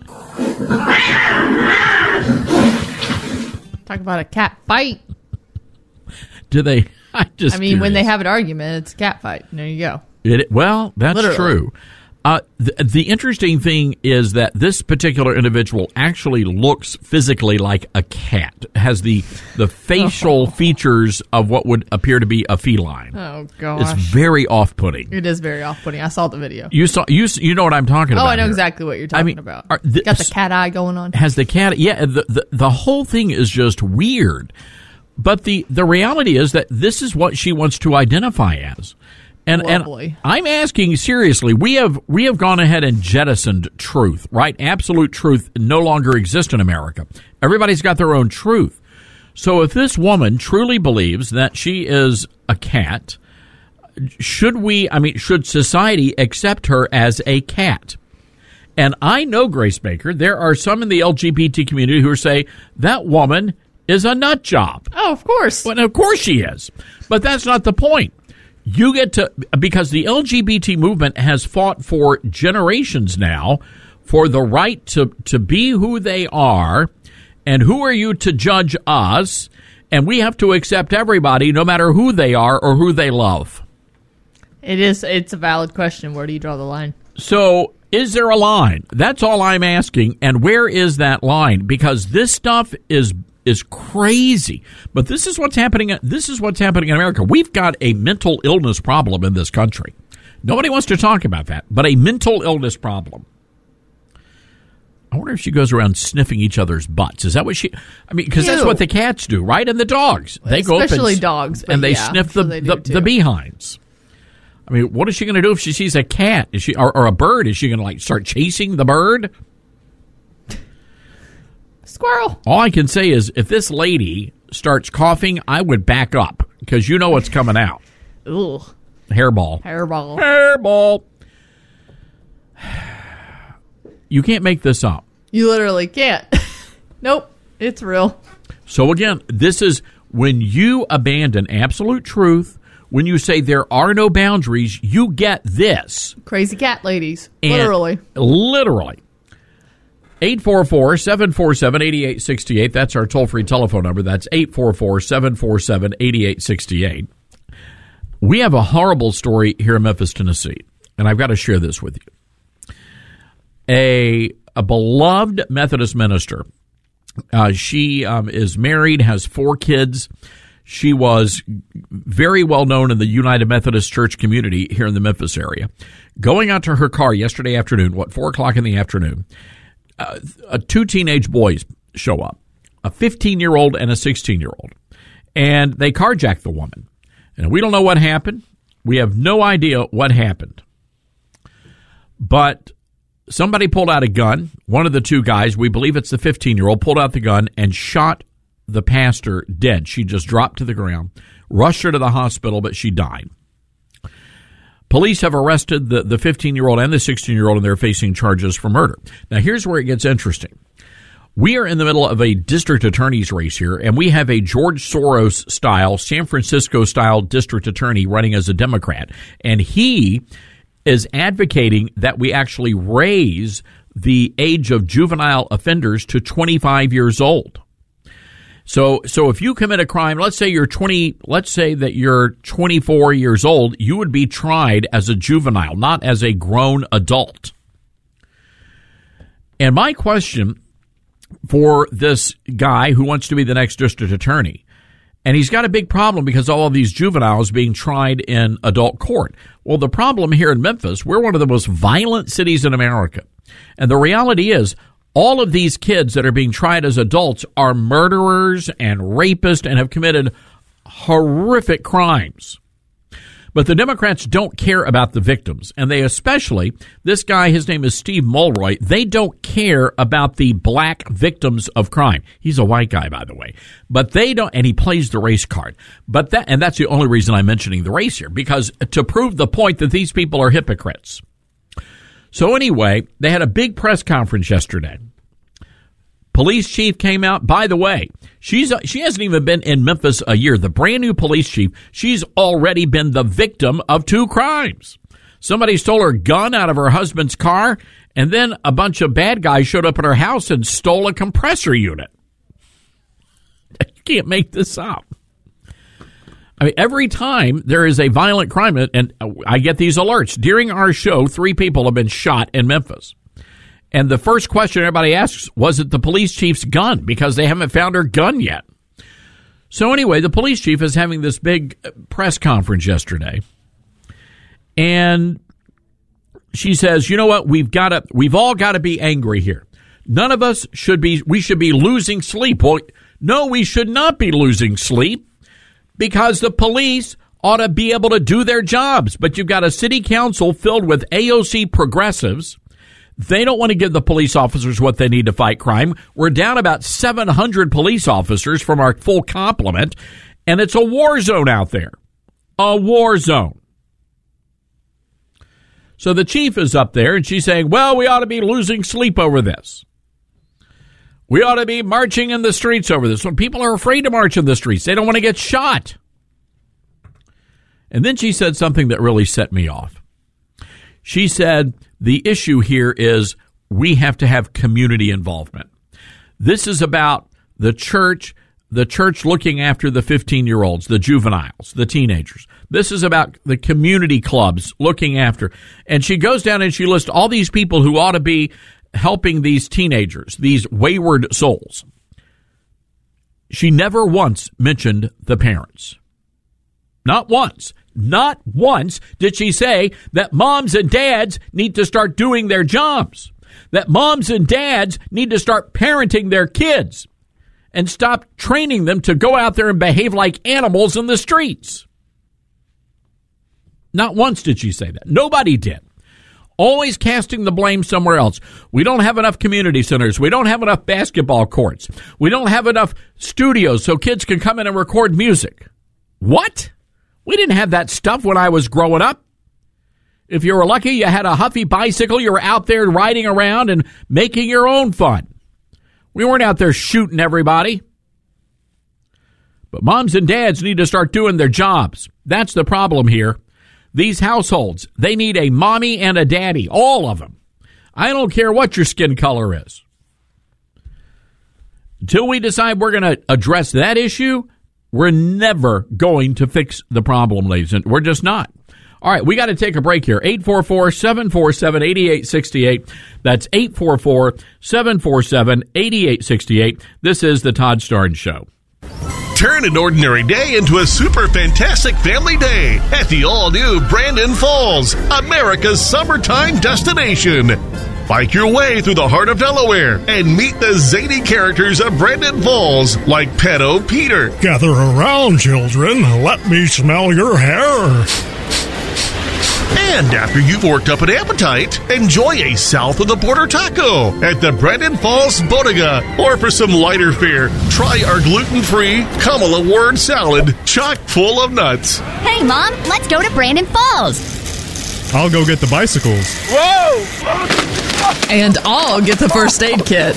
Q: Talk about a cat fight.
D: Do they?
Q: When they have an argument, it's a cat fight. There you go.
D: Well, that's
Q: Literally.
D: true. The interesting thing is that this particular individual actually looks physically like a cat, has the facial features of what would appear to be a feline.
Q: Oh, gosh.
D: It's very off-putting.
Q: It is very off-putting. I saw the video.
D: You know what I'm talking about.
Q: Oh, I know
D: here.
Q: exactly what you're talking about. Got the cat eye going on.
D: Has the cat? Yeah, the whole thing is just weird. But the reality is that this is what she wants to identify as. And I'm asking seriously, we have gone ahead and jettisoned truth, right? Absolute truth no longer exists in America. Everybody's got their own truth. So if this woman truly believes that she is a cat, should society accept her as a cat? And I know, Grace Baker, there are some in the LGBT community who say that woman is a nut job.
Q: Oh, of course.
D: Well, of course she is. But that's not the point. You get to, because the LGBT movement has fought for generations now for the right to be who they are, and who are you to judge us, and we have to accept everybody no matter who they are or who they love.
Q: It's a valid question. Where do you draw the line?
D: So, is there a line? That's all I'm asking. And where is that line? Because this stuff is crazy. But this is what's happening. This is what's happening in America. We've got a mental illness problem in this country. Nobody wants to talk about that, but a mental illness problem. I wonder if she goes around sniffing each other's butts. Is that what because that's what the cats do, right? And the dogs. They go up
Q: especially dogs,
D: and they sniff the behinds. I mean, what is she going to do if she sees a cat? Is she or a bird? Is she going to start chasing the bird?
Q: Squirrel.
D: All I can say is if this lady starts coughing, I would back up because you know what's coming out.
Q: Ooh.
D: Hairball. You can't make this up.
Q: You literally can't. Nope. It's real.
D: So again, this is when you abandon absolute truth, when you say there are no boundaries, you get this.
Q: Crazy cat ladies.
D: Literally. 844-747-8868. That's our toll-free telephone number. That's 844-747-8868. We have a horrible story here in Memphis, Tennessee, and I've got to share this with you. A beloved Methodist minister. She is married, has 4 kids. She was very well known in the United Methodist Church community here in the Memphis area. Going out to her car yesterday afternoon, 4 o'clock in the afternoon, 2 teenage boys show up, a 15-year-old and a 16-year-old, and they carjack the woman. And we don't know what happened. We have no idea what happened. But somebody pulled out a gun. One of the 2 guys, we believe it's the 15-year-old, pulled out the gun and shot the pastor dead. She just dropped to the ground, rushed her to the hospital, but she died. Police have arrested the 15-year-old and the 16-year-old, and they're facing charges for murder. Now, here's where it gets interesting. We are in the middle of a district attorney's race here, and we have a George Soros-style, San Francisco-style district attorney running as a Democrat, and he is advocating that we actually raise the age of juvenile offenders to 25 years old. So if you commit a crime, let's say that you're 24 years old, you would be tried as a juvenile, not as a grown adult. And my question for this guy who wants to be the next district attorney, and he's got a big problem because all of these juveniles being tried in adult court. Well, the problem here in Memphis, we're one of the most violent cities in America. And the reality is, all of these kids that are being tried as adults are murderers and rapists and have committed horrific crimes. But the Democrats don't care about the victims, and they especially, this guy, his name is Steve Mulroy, they don't care about the black victims of crime. He's a white guy, by the way. But they don't, and he plays the race card. And that's the only reason I'm mentioning the race here, because to prove the point that these people are hypocrites. So anyway, they had a big press conference yesterday. Police chief came out. By the way, she hasn't even been in Memphis a year. The brand new police chief, she's already been the victim of 2 crimes. Somebody stole her gun out of her husband's car, and then a bunch of bad guys showed up at her house and stole a compressor unit. You can't make this up. I mean, every time there is a violent crime, and I get these alerts. During our show, 3 people have been shot in Memphis. And the first question everybody asks, was it the police chief's gun? Because they haven't found her gun yet. So anyway, the police chief is having this big press conference yesterday. And she says, you know what, we've all got to be angry here. None of us should be losing sleep. Well, no, we should not be losing sleep because the police ought to be able to do their jobs. But you've got a city council filled with AOC progressives. They don't want to give the police officers what they need to fight crime. We're down about 700 police officers from our full complement, and it's a war zone out there. A war zone. So the chief is up there, and she's saying, well, we ought to be losing sleep over this. We ought to be marching in the streets over this. When people are afraid to march in the streets, they don't want to get shot. And then she said something that really set me off. She said, the issue here is we have to have community involvement. This is about the church looking after the 15-year-olds, the juveniles, the teenagers. This is about the community clubs looking after. And she goes down and she lists all these people who ought to be helping these teenagers, these wayward souls. She never once mentioned the parents. Not once. Not once did she say that moms and dads need to start doing their jobs, that moms and dads need to start parenting their kids and stop training them to go out there and behave like animals in the streets. Not once did she say that. Nobody did. Always casting the blame somewhere else. We don't have enough community centers. We don't have enough basketball courts. We don't have enough studios so kids can come in and record music. What? We didn't have that stuff when I was growing up. If you were lucky, you had a Huffy bicycle. You were out there riding around and making your own fun. We weren't out there shooting everybody. But moms and dads need to start doing their jobs. That's the problem here. These households, they need a mommy and a daddy, all of them. I don't care what your skin color is. Until we decide we're going to address that issue, we're never going to fix the problem, ladies. And we're just not. All right, we got to take a break here. 844-747-8868. That's 844-747-8868. This is the Todd Starnes Show.
N: Turn an ordinary day into a super fantastic family day at the all-new Brandon Falls, America's summertime destination. Bike your way through the heart of Delaware and meet the zany characters of Brandon Falls, like Pedo Peter.
O: Gather around, children. Let me smell your hair.
N: And after you've worked up an appetite, enjoy a south of the border taco at the Brandon Falls Bodega. Or for some lighter fare, try our gluten-free Kamala Ward salad, chock full of nuts.
P: Hey, Mom, let's go to Brandon Falls.
O: I'll go get the bicycles.
Q: Whoa! And I'll get the first aid kit.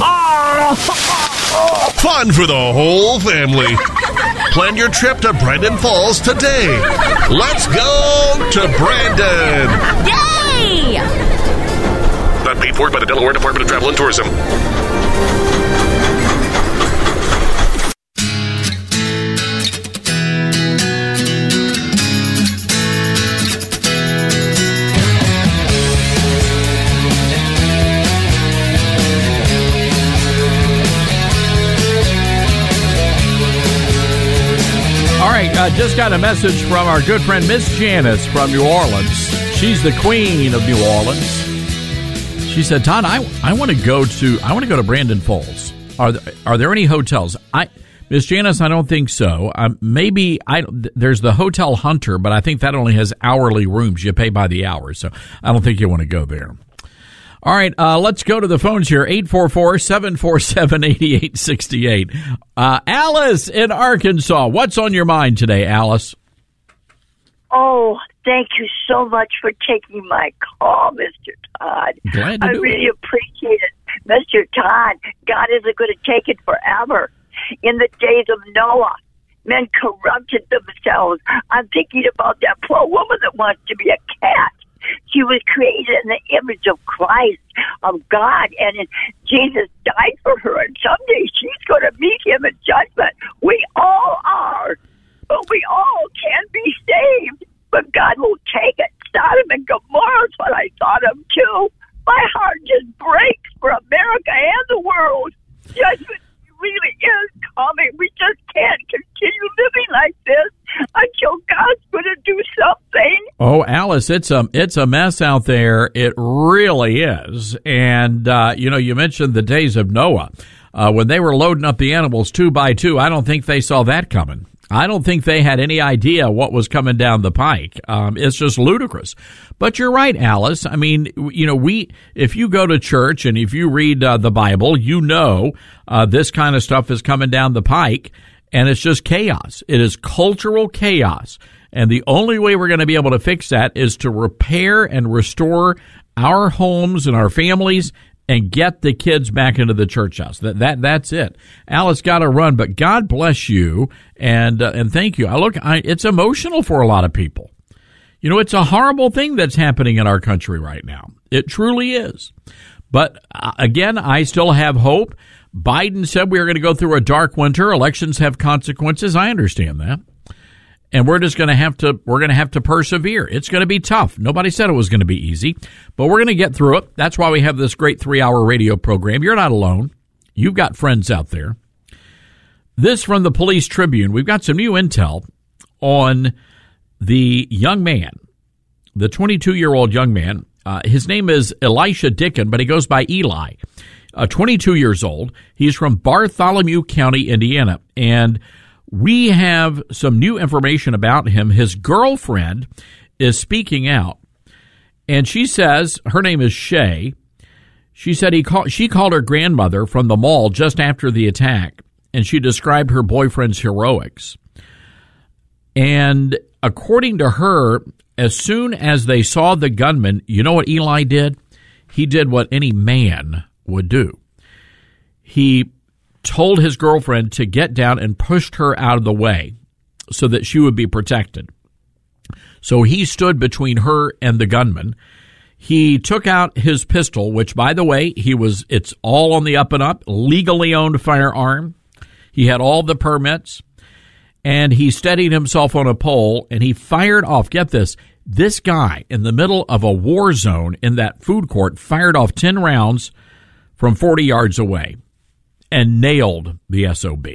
N: Fun for the whole family. Plan your trip to Brandon Falls today. Let's go to Brandon.
P: Yay!
N: Not paid for by the Delaware Department of Travel and Tourism.
D: Just got a message from our good friend Miss Janice from New Orleans. She's the queen of New Orleans. She said, Todd, I want to go to Brandon Falls. Are there any hotels? Miss Janice, I don't think so. There's the Hotel Hunter, but I think that only has hourly rooms. You pay by the hour, so I don't think you want to go there. All right, let's go to the phones here, 844-747-8868. Alice in Arkansas, what's on your mind today, Alice?
U: Oh, thank you so much for taking my call, Mr. Todd.
D: Glad to
U: I
D: do
U: really
D: it.
U: appreciate it. Mr. Todd, God isn't going to take it forever. In the days of Noah, men corrupted themselves. I'm thinking about that poor woman that wants to be a cat. She was created in the image of Christ, of God, and Jesus died for her, and someday she's going to meet him in judgment. We all are, but we all America and the world. Judgment really is coming. We just can't continue living like this until God's going to do something.
D: Oh, Alice, it's a mess out there. It really is. And, you mentioned the days of Noah. When they were loading up the animals 2 by 2, I don't think they saw that coming. I don't think they had any idea what was coming down the pike. It's just ludicrous. But you're right, Alice. I mean, if you go to church and if you read the Bible, this kind of stuff is coming down the pike, and it's just chaos. It is cultural chaos. And the only way we're going to be able to fix that is to repair and restore our homes and our families and get the kids back into the church house. That's it. Alice got to run, but God bless you and thank you. It's emotional for a lot of people. It's a horrible thing that's happening in our country right now. It truly is. But again, I still have hope. Biden said we are going to go through a dark winter. Elections have consequences. I understand that. And we're going to have to persevere. It's going to be tough. Nobody said it was going to be easy, but we're going to get through it. That's why we have this great 3-hour radio program. You're not alone. You've got friends out there. This from the Police Tribune. We've got some new intel on the young man, the 22-year-old young man. His name is Elisha Dicken, but he goes by Eli. 22 years old. He's from Bartholomew County, Indiana, and we have some new information about him. His girlfriend is speaking out, and she says, her name is Shay. She said she called her grandmother from the mall just after the attack, and she described her boyfriend's heroics. And according to her, as soon as they saw the gunman, you know what Eli did? He did what any man would do. He told his girlfriend to get down and pushed her out of the way so that she would be protected. So he stood between her and the gunman. He took out his pistol, which, by the way, it's all on the up and up, legally owned firearm. He had all the permits, and he steadied himself on a pole, and he fired off, get this guy in the middle of a war zone in that food court fired off 10 rounds from 40 yards away and nailed the SOB.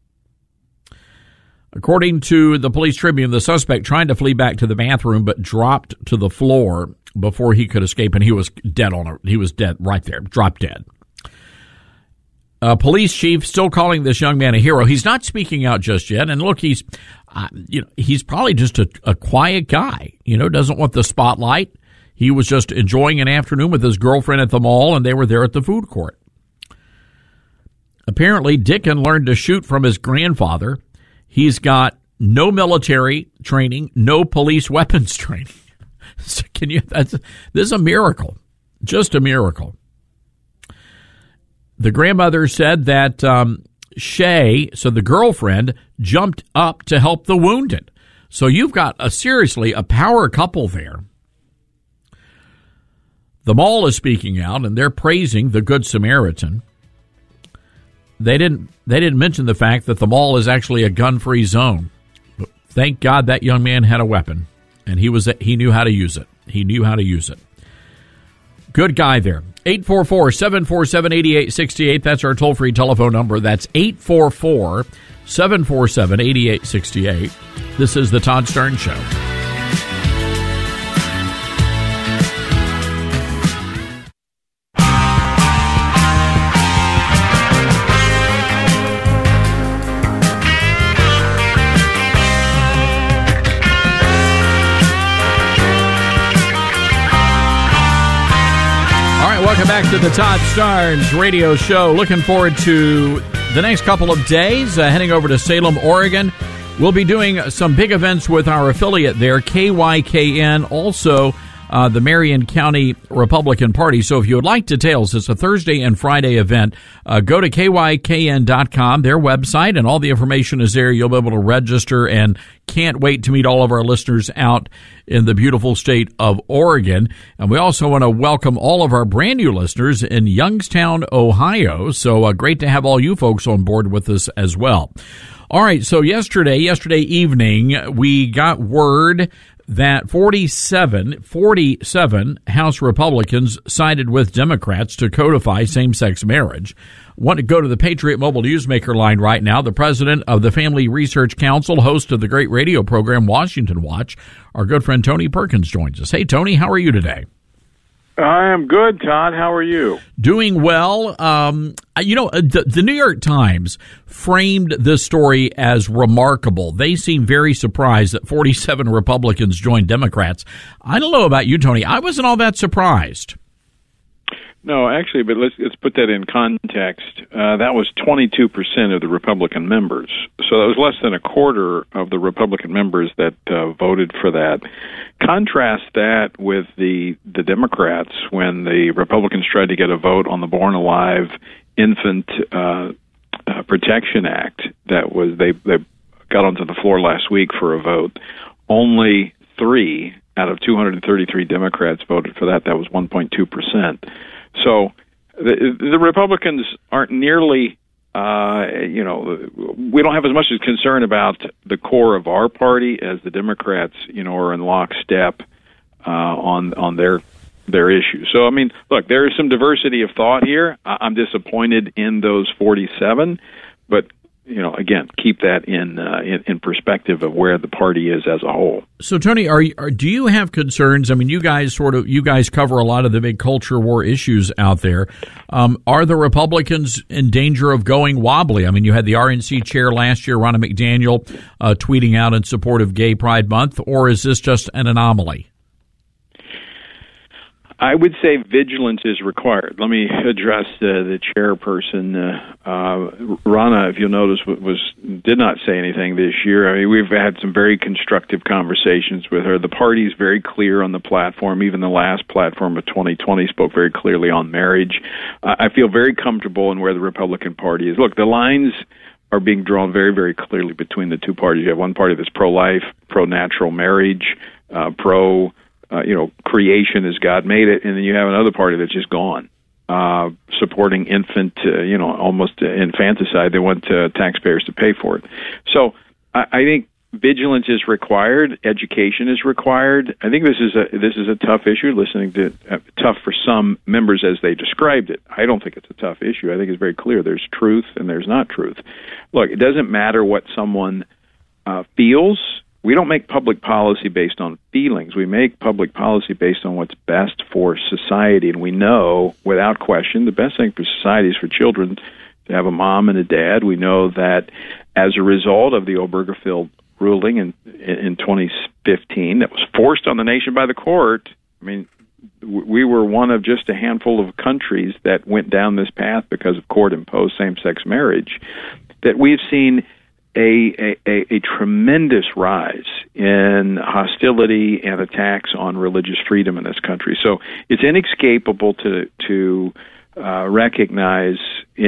D: According to the Police Tribune, the suspect tried to flee back to the bathroom but dropped to the floor before he could escape, and he was dead right there, dropped dead. Police chief still calling this young man a hero. He's not speaking out just yet, and look, he's probably just a quiet guy. Doesn't want the spotlight. He was just enjoying an afternoon with his girlfriend at the mall, and they were there at the food court. Apparently, Dicken learned to shoot from his grandfather. He's got no military training, no police weapons training. So this is a miracle, just a miracle. The grandmother said that Shay, so the girlfriend, jumped up to help the wounded. So you've got a power couple there. The mall is speaking out, and they're praising the Good Samaritan. They didn't mention the fact that the mall is actually a gun-free zone. But thank God that young man had a weapon, and he knew how to use it. He knew how to use it. Good guy there. 844-747-8868. That's our toll-free telephone number. That's 844-747-8868. This is the Todd Stern Show. Welcome back to the Todd Starnes radio show. Looking forward to the next couple of days. Heading over to Salem, Oregon. We'll be doing some big events with our affiliate there, KYKN, also the Marion County Republican Party. So if you would like details, it's a Thursday and Friday event. Go to KYKN.com, their website, and all the information is there. You'll be able to register, and can't wait to meet all of our listeners out in the beautiful state of Oregon. And we also want to welcome all of our brand new listeners in Youngstown, Ohio. So great to have all you folks on board with us as well. All right, so yesterday evening, we got word that 47 House Republicans sided with Democrats to codify same-sex marriage. Want to go to the Patriot Mobile Newsmaker line right now. The president of the Family Research Council, host of the great radio program Washington Watch, our good friend Tony Perkins joins us. Hey, Tony, how are you today?
C: I am good, Todd. How are you?
D: Doing well. The New York Times framed this story as remarkable. They seem very surprised that 47 Republicans joined Democrats. I don't know about you, Tony. I wasn't all that surprised.
C: No, actually, but let's put that in context. That was 22% of the Republican members. So that was less than a quarter of the Republican members that voted for that. Contrast that with the Democrats when the Republicans tried to get a vote on the Born Alive Infant Protection Act. That was they got onto the floor last week for a vote. Only 3 out of 233 Democrats voted for that. That was 1.2%. So the Republicans aren't nearly, we don't have as much concern about the core of our party as the Democrats, are in lockstep on their issues. So, I mean, look, there is some diversity of thought here. I'm disappointed in those 47, but again, keep that in perspective of where the party is as a whole.
D: So, Tony, do you have concerns? I mean, you guys cover a lot of the big culture war issues out there. Are the Republicans in danger of going wobbly? I mean, you had the RNC chair last year, Ronna McDaniel, tweeting out in support of Gay Pride Month, or is this just an anomaly?
C: I would say vigilance is required. Let me address the chairperson. Ronna, if you'll notice, did not say anything this year. I mean, we've had some very constructive conversations with her. The party's very clear on the platform. Even the last platform of 2020 spoke very clearly on marriage. I feel very comfortable in where the Republican Party is. Look, the lines are being drawn very, very clearly between the two parties. You have one party that's pro-life, pro-natural marriage, creation as God made it, and then you have another party that's just gone, supporting infant, almost infanticide. They want taxpayers to pay for it. So I think vigilance is required. Education is required. I think this is a tough issue. Listening to tough for some members as they described it. I don't think it's a tough issue. I think it's very clear. There's truth and there's not truth. Look, it doesn't matter what someone feels. We don't make public policy based on feelings. We make public policy based on what's best for society. And we know, without question, the best thing for society is for children to have a mom and a dad. We know that as a result of the Obergefell ruling in 2015 that was forced on the nation by the court, I mean, we were one of just a handful of countries that went down this path because of court-imposed same-sex marriage, that we've seen a tremendous rise in hostility and attacks on religious freedom in this country. So it's inescapable to recognizing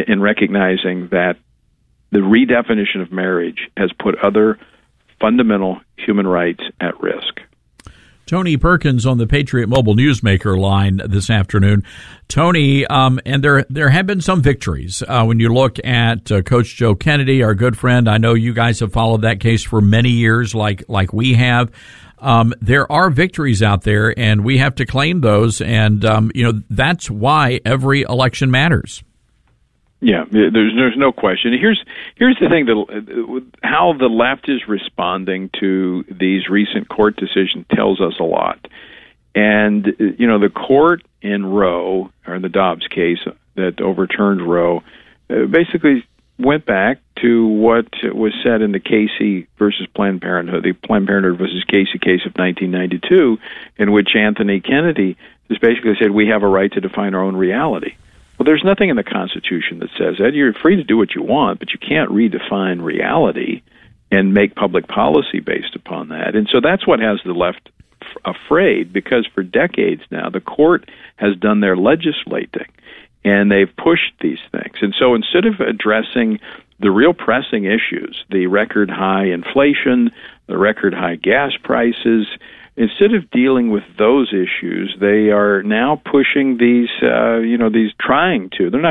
C: that the redefinition of marriage has put other fundamental human rights at risk.
D: Tony Perkins on the Patriot Mobile Newsmaker line this afternoon. Tony, and there have been some victories. When you look at Coach Joe Kennedy, our good friend, I know you guys have followed that case for many years like we have. There are victories out there, and we have to claim those, and that's why every election matters.
C: Yeah, there's no question. Here's the thing: how the left is responding to these recent court decisions tells us a lot. And the court in Roe, or in the Dobbs case that overturned Roe, basically went back to what was said in the Casey versus Planned Parenthood, the Planned Parenthood versus Casey case of 1992, in which Anthony Kennedy just basically said we have a right to define our own reality. Well, there's nothing in the Constitution that says that. You're free to do what you want, but you can't redefine reality and make public policy based upon that. And so that's what has the left afraid, because for decades now, the court has done their legislating, and they've pushed these things. And so instead of addressing the real pressing issues, the record high inflation, the record high gas prices, instead of dealing with those issues, they are now pushing these, they're not going to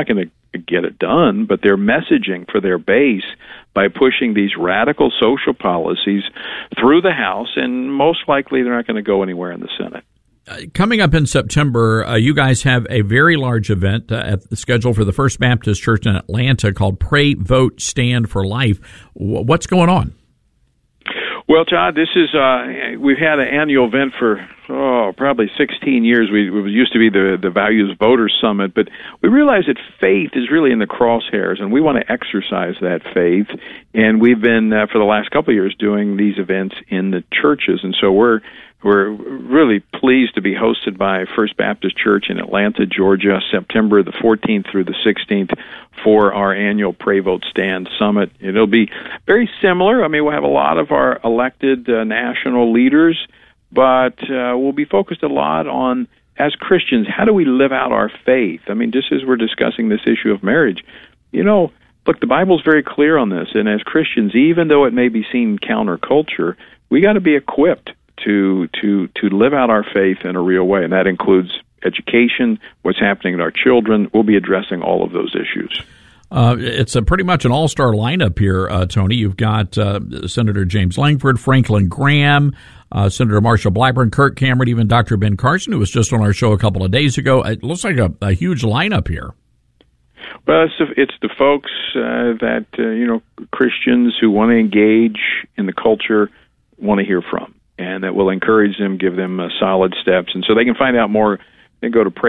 C: get it done, but they're messaging for their base by pushing these radical social policies through the House, and most likely they're not going to go anywhere in the Senate.
D: Coming up in September, you guys have a very large event scheduled for the First Baptist Church in Atlanta called Pray, Vote, Stand for Life. What's going on?
C: Well, Todd, this is we've had an annual event for probably 16 years. It used to be the Values Voters Summit, but we realize that faith is really in the crosshairs, and we want to exercise that faith. And we've been for the last couple of years doing these events in the churches, and so we're really pleased to be hosted by First Baptist Church in Atlanta, Georgia, September the 14th through the 16th for our annual Pray, Vote, Stand Summit. It'll be very similar. I mean, we'll have a lot of our elected national leaders, but we'll be focused a lot on, as Christians, how do we live out our faith? I mean, just as we're discussing this issue of marriage, look, the Bible's very clear on this, and as Christians, even though it may be seen counterculture, we got to be equipped to live out our faith in a real way, and that includes education, what's happening to our children. We'll be addressing all of those issues.
D: It's pretty much an all-star lineup here, Tony. You've got Senator James Langford, Franklin Graham, Senator Marsha Blackburn, Kirk Cameron, even Dr. Ben Carson, who was just on our show a couple of days ago. It looks like a huge lineup here.
C: Well, it's the folks that Christians who want to engage in the culture want to hear from, and that will encourage them, give them solid steps. And so they can find out more. They go to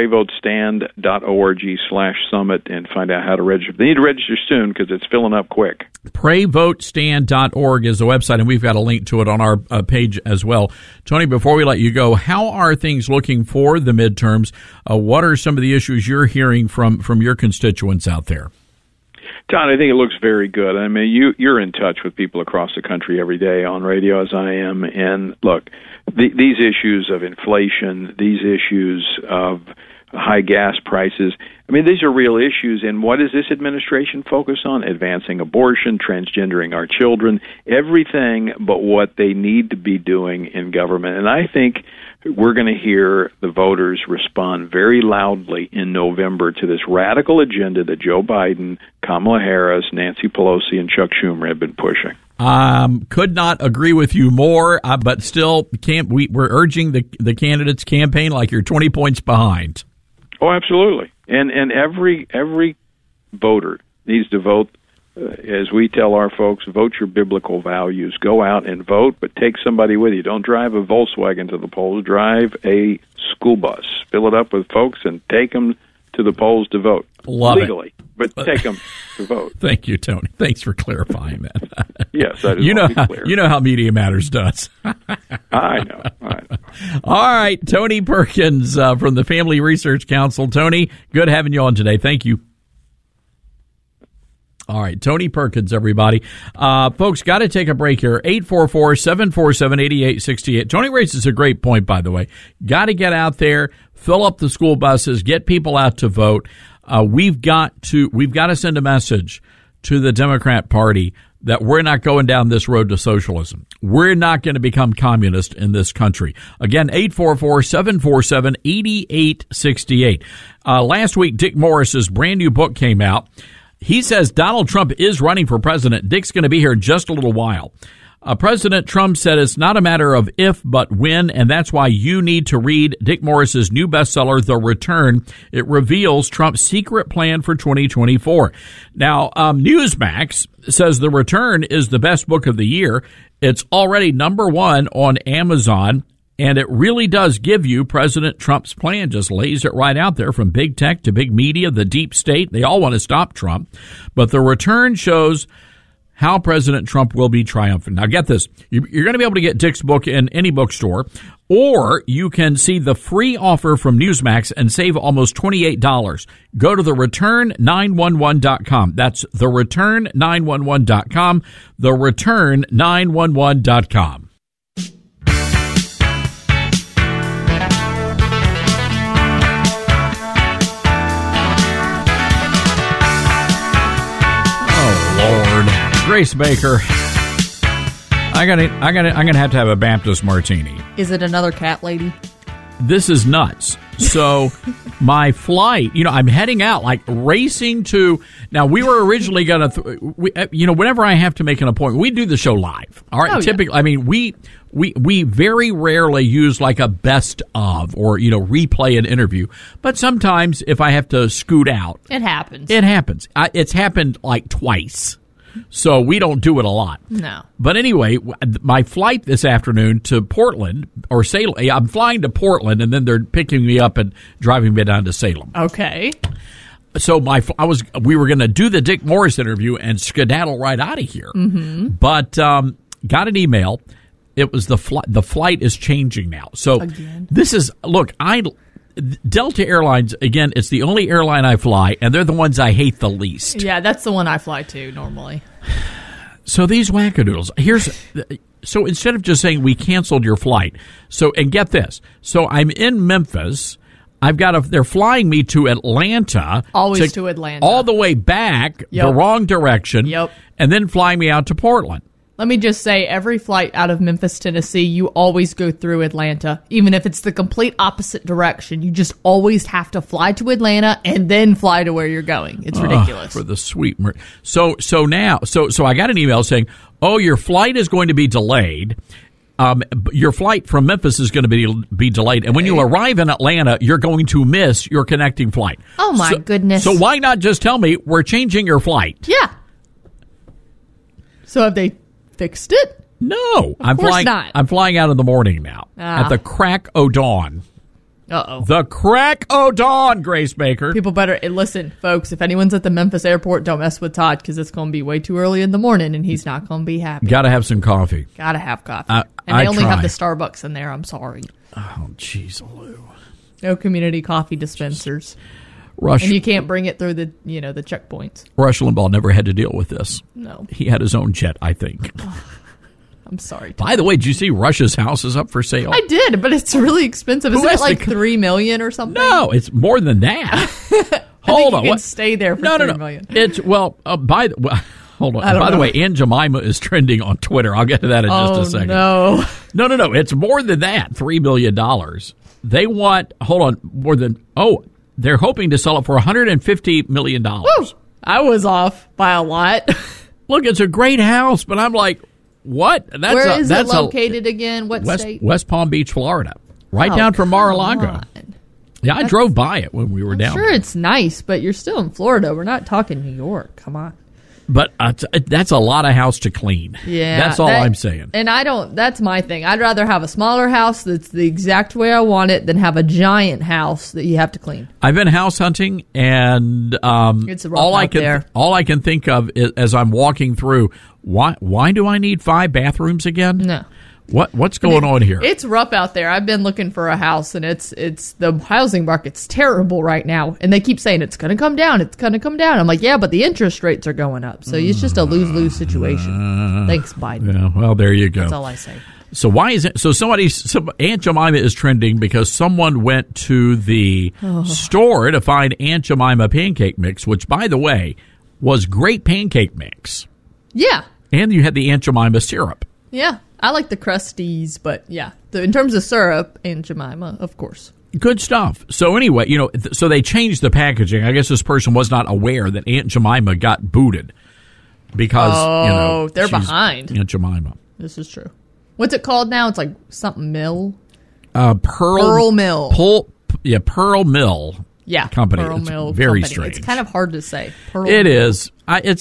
C: prayvotestand.org/summit and find out how to register. They need to register soon because it's filling up quick.
D: Prayvotestand.org is the website, and we've got a link to it on our page as well. Tony, before we let you go, how are things looking for the midterms? What are some of the issues you're hearing from your constituents out there?
C: Todd, I think it looks very good. I mean, you're in touch with people across the country every day on radio, as I am. And look, these issues of inflation, these issues of high gas prices, I mean, these are real issues. And what does this administration focus on? Advancing abortion, transgendering our children, everything but what they need to be doing in government. And I think we're going to hear the voters respond very loudly in November to this radical agenda that Joe Biden, Kamala Harris, Nancy Pelosi, and Chuck Schumer have been pushing.
D: Could not agree with you more, but still, we're urging the candidates' campaign like you're 20 points behind.
C: Oh, absolutely. And every voter needs to vote. As we tell our folks, vote your biblical values. Go out and vote, but take somebody with you. Don't drive a Volkswagen to the polls. Drive a school bus. Fill it up with folks and take them to the polls to vote.
D: Love
C: legally,
D: it.
C: But take them to vote.
D: Thank you, Tony. Thanks for clarifying that.
C: Yes, that is clear.
D: You know how Media Matters does.
C: I know.
D: All right, Tony Perkins from the Family Research Council. Tony, good having you on today. Thank you. All right, Tony Perkins, everybody. Folks, got to take a break here. 844-747-8868. Tony raises a great point, by the way. Got to get out there, fill up the school buses, get people out to vote. We've got to send a message to the Democrat Party that we're not going down this road to socialism. We're not going to become communist in this country. Again, 844-747-8868. Last week, Dick Morris's brand new book came out. He says Donald Trump is running for president. Dick's going to be here in just a little while. President Trump said it's not a matter of if, but when, and that's why you need to read Dick Morris's new bestseller, The Return. It reveals Trump's secret plan for 2024. Now, Newsmax says The Return is the best book of the year. It's already #1 on Amazon. And it really does give you President Trump's plan, just lays it right out there from big tech to big media, the deep state. They all want to stop Trump. But The Return shows how President Trump will be triumphant. Now, get this. You're going to be able to get Dick's book in any bookstore, or you can see the free offer from Newsmax and save almost $28. Go to thereturn911.com. That's thereturn911.com, thereturn911.com. Grace Baker, I'm gonna have to have a Baptist martini.
Q: Is it another cat lady?
D: This is nuts. So my flight, I'm heading out, like racing to. Now we were originally going to, whenever I have to make an appointment, we do the show live. All right, typically, I mean we very rarely use like a best of or replay an interview, but sometimes if I have to scoot out,
Q: it happens.
D: It's happened like twice. So we don't do it a lot.
Q: No.
D: But anyway, my flight this afternoon to Portland or Salem, I'm flying to Portland and then they're picking me up and driving me down to Salem.
Q: Okay.
D: So we were going to do the Dick Morris interview and skedaddle right out of here.
Q: Mm-hmm.
D: But got an email. It was the flight is changing now. So
Q: again?
D: This is Delta Airlines, again, it's the only airline I fly, and they're the ones I hate the least.
Q: Yeah, that's the one I fly to normally.
D: So these wackadoodles, so instead of just saying we canceled your flight, and get this, so I'm in Memphis, they're flying me to Atlanta.
Q: Always to Atlanta.
D: All the way back, the wrong direction.
Q: Yep.
D: And then flying me out to Portland.
Q: Let me just say, every flight out of Memphis, Tennessee, you always go through Atlanta. Even if it's the complete opposite direction, you just always have to fly to Atlanta and then fly to where you're going. It's ridiculous.
D: For the sweet. So I got an email saying, "Oh, your flight is going to be delayed. Your flight from Memphis is going to be delayed, and when you arrive in Atlanta, you're going to miss your connecting flight."
Q: Oh my goodness!
D: So why not just tell me we're changing your flight?
Q: Yeah. So have they fixed it?
D: No,
Q: of course not.
D: I'm flying out in the morning now at the crack o' dawn.
Q: Uh-oh.
D: The crack o' dawn, Grace Baker.
Q: People better listen, folks. If anyone's at the Memphis airport, don't mess with Todd because it's going to be way too early in the morning and he's not going to be happy.
D: Got to have some coffee.
Q: Got to have coffee. And they only have the Starbucks in there. I'm sorry.
D: Oh, jeez, Lou.
Q: No community coffee dispensers.
D: And
Q: you can't bring it through the the checkpoints.
D: Rush Limbaugh never had to deal with this.
Q: No.
D: He had his own jet, I think.
Q: I'm sorry.
D: By the way, did you see Rush's house is up for sale?
Q: I did, but it's really expensive. Isn't it like $3 million or something?
D: No, it's more than that. Hold on.
Q: You can stay there for $3 million.
D: It's hold on. By the way, Aunt Jemima is trending on Twitter. I'll get to that in just a second.
Q: No.
D: No. It's more than that. $3 million. They want they're hoping to sell it for $150 million.
Q: Woo! I was off by a lot.
D: Look, it's a great house, but I'm like, what?
Q: Where is it located again? What state?
D: West Palm Beach, Florida. Right down from Mar-a-Lago. Yeah, I drove by it when we were down there.
Q: Sure, it's nice, but you're still in Florida. We're not talking New York. Come on.
D: But that's a lot of house to clean.
Q: Yeah.
D: That's all I'm saying.
Q: And that's my thing. I'd rather have a smaller house that's the exact way I want it than have a giant house that you have to clean.
D: I've been house hunting, and
Q: it's rough there.
D: All I can think of is, as I'm walking through, why do I need 5 bathrooms again?
Q: No.
D: What's going on here?
Q: It's rough out there. I've been looking for a house, and it's the housing market's terrible right now. And they keep saying it's going to come down. It's going to come down. I'm like, yeah, but the interest rates are going up, so it's just a lose-lose situation. Thanks, Biden.
D: Yeah, well, there you go.
Q: That's all I say.
D: So why is it? So Aunt Jemima is trending because someone went to the store to find Aunt Jemima pancake mix, which, by the way, was great pancake mix.
Q: Yeah. And
D: you had the Aunt Jemima syrup.
Q: Yeah. I like the Crusties, but yeah, in terms of syrup, Aunt Jemima, of course.
D: Good stuff. So anyway, so they changed the packaging. I guess this person was not aware that Aunt Jemima got booted because,
Q: they're behind.
D: Aunt Jemima.
Q: This is true. What's it called now? It's like something Mill?
D: Pearl Mill. Pearl Mill.
Q: Yeah.
D: Company.
Q: Pearl
D: It's
Q: Mill
D: very
Q: company.
D: strange.
Q: It's kind of hard to say.
D: It is.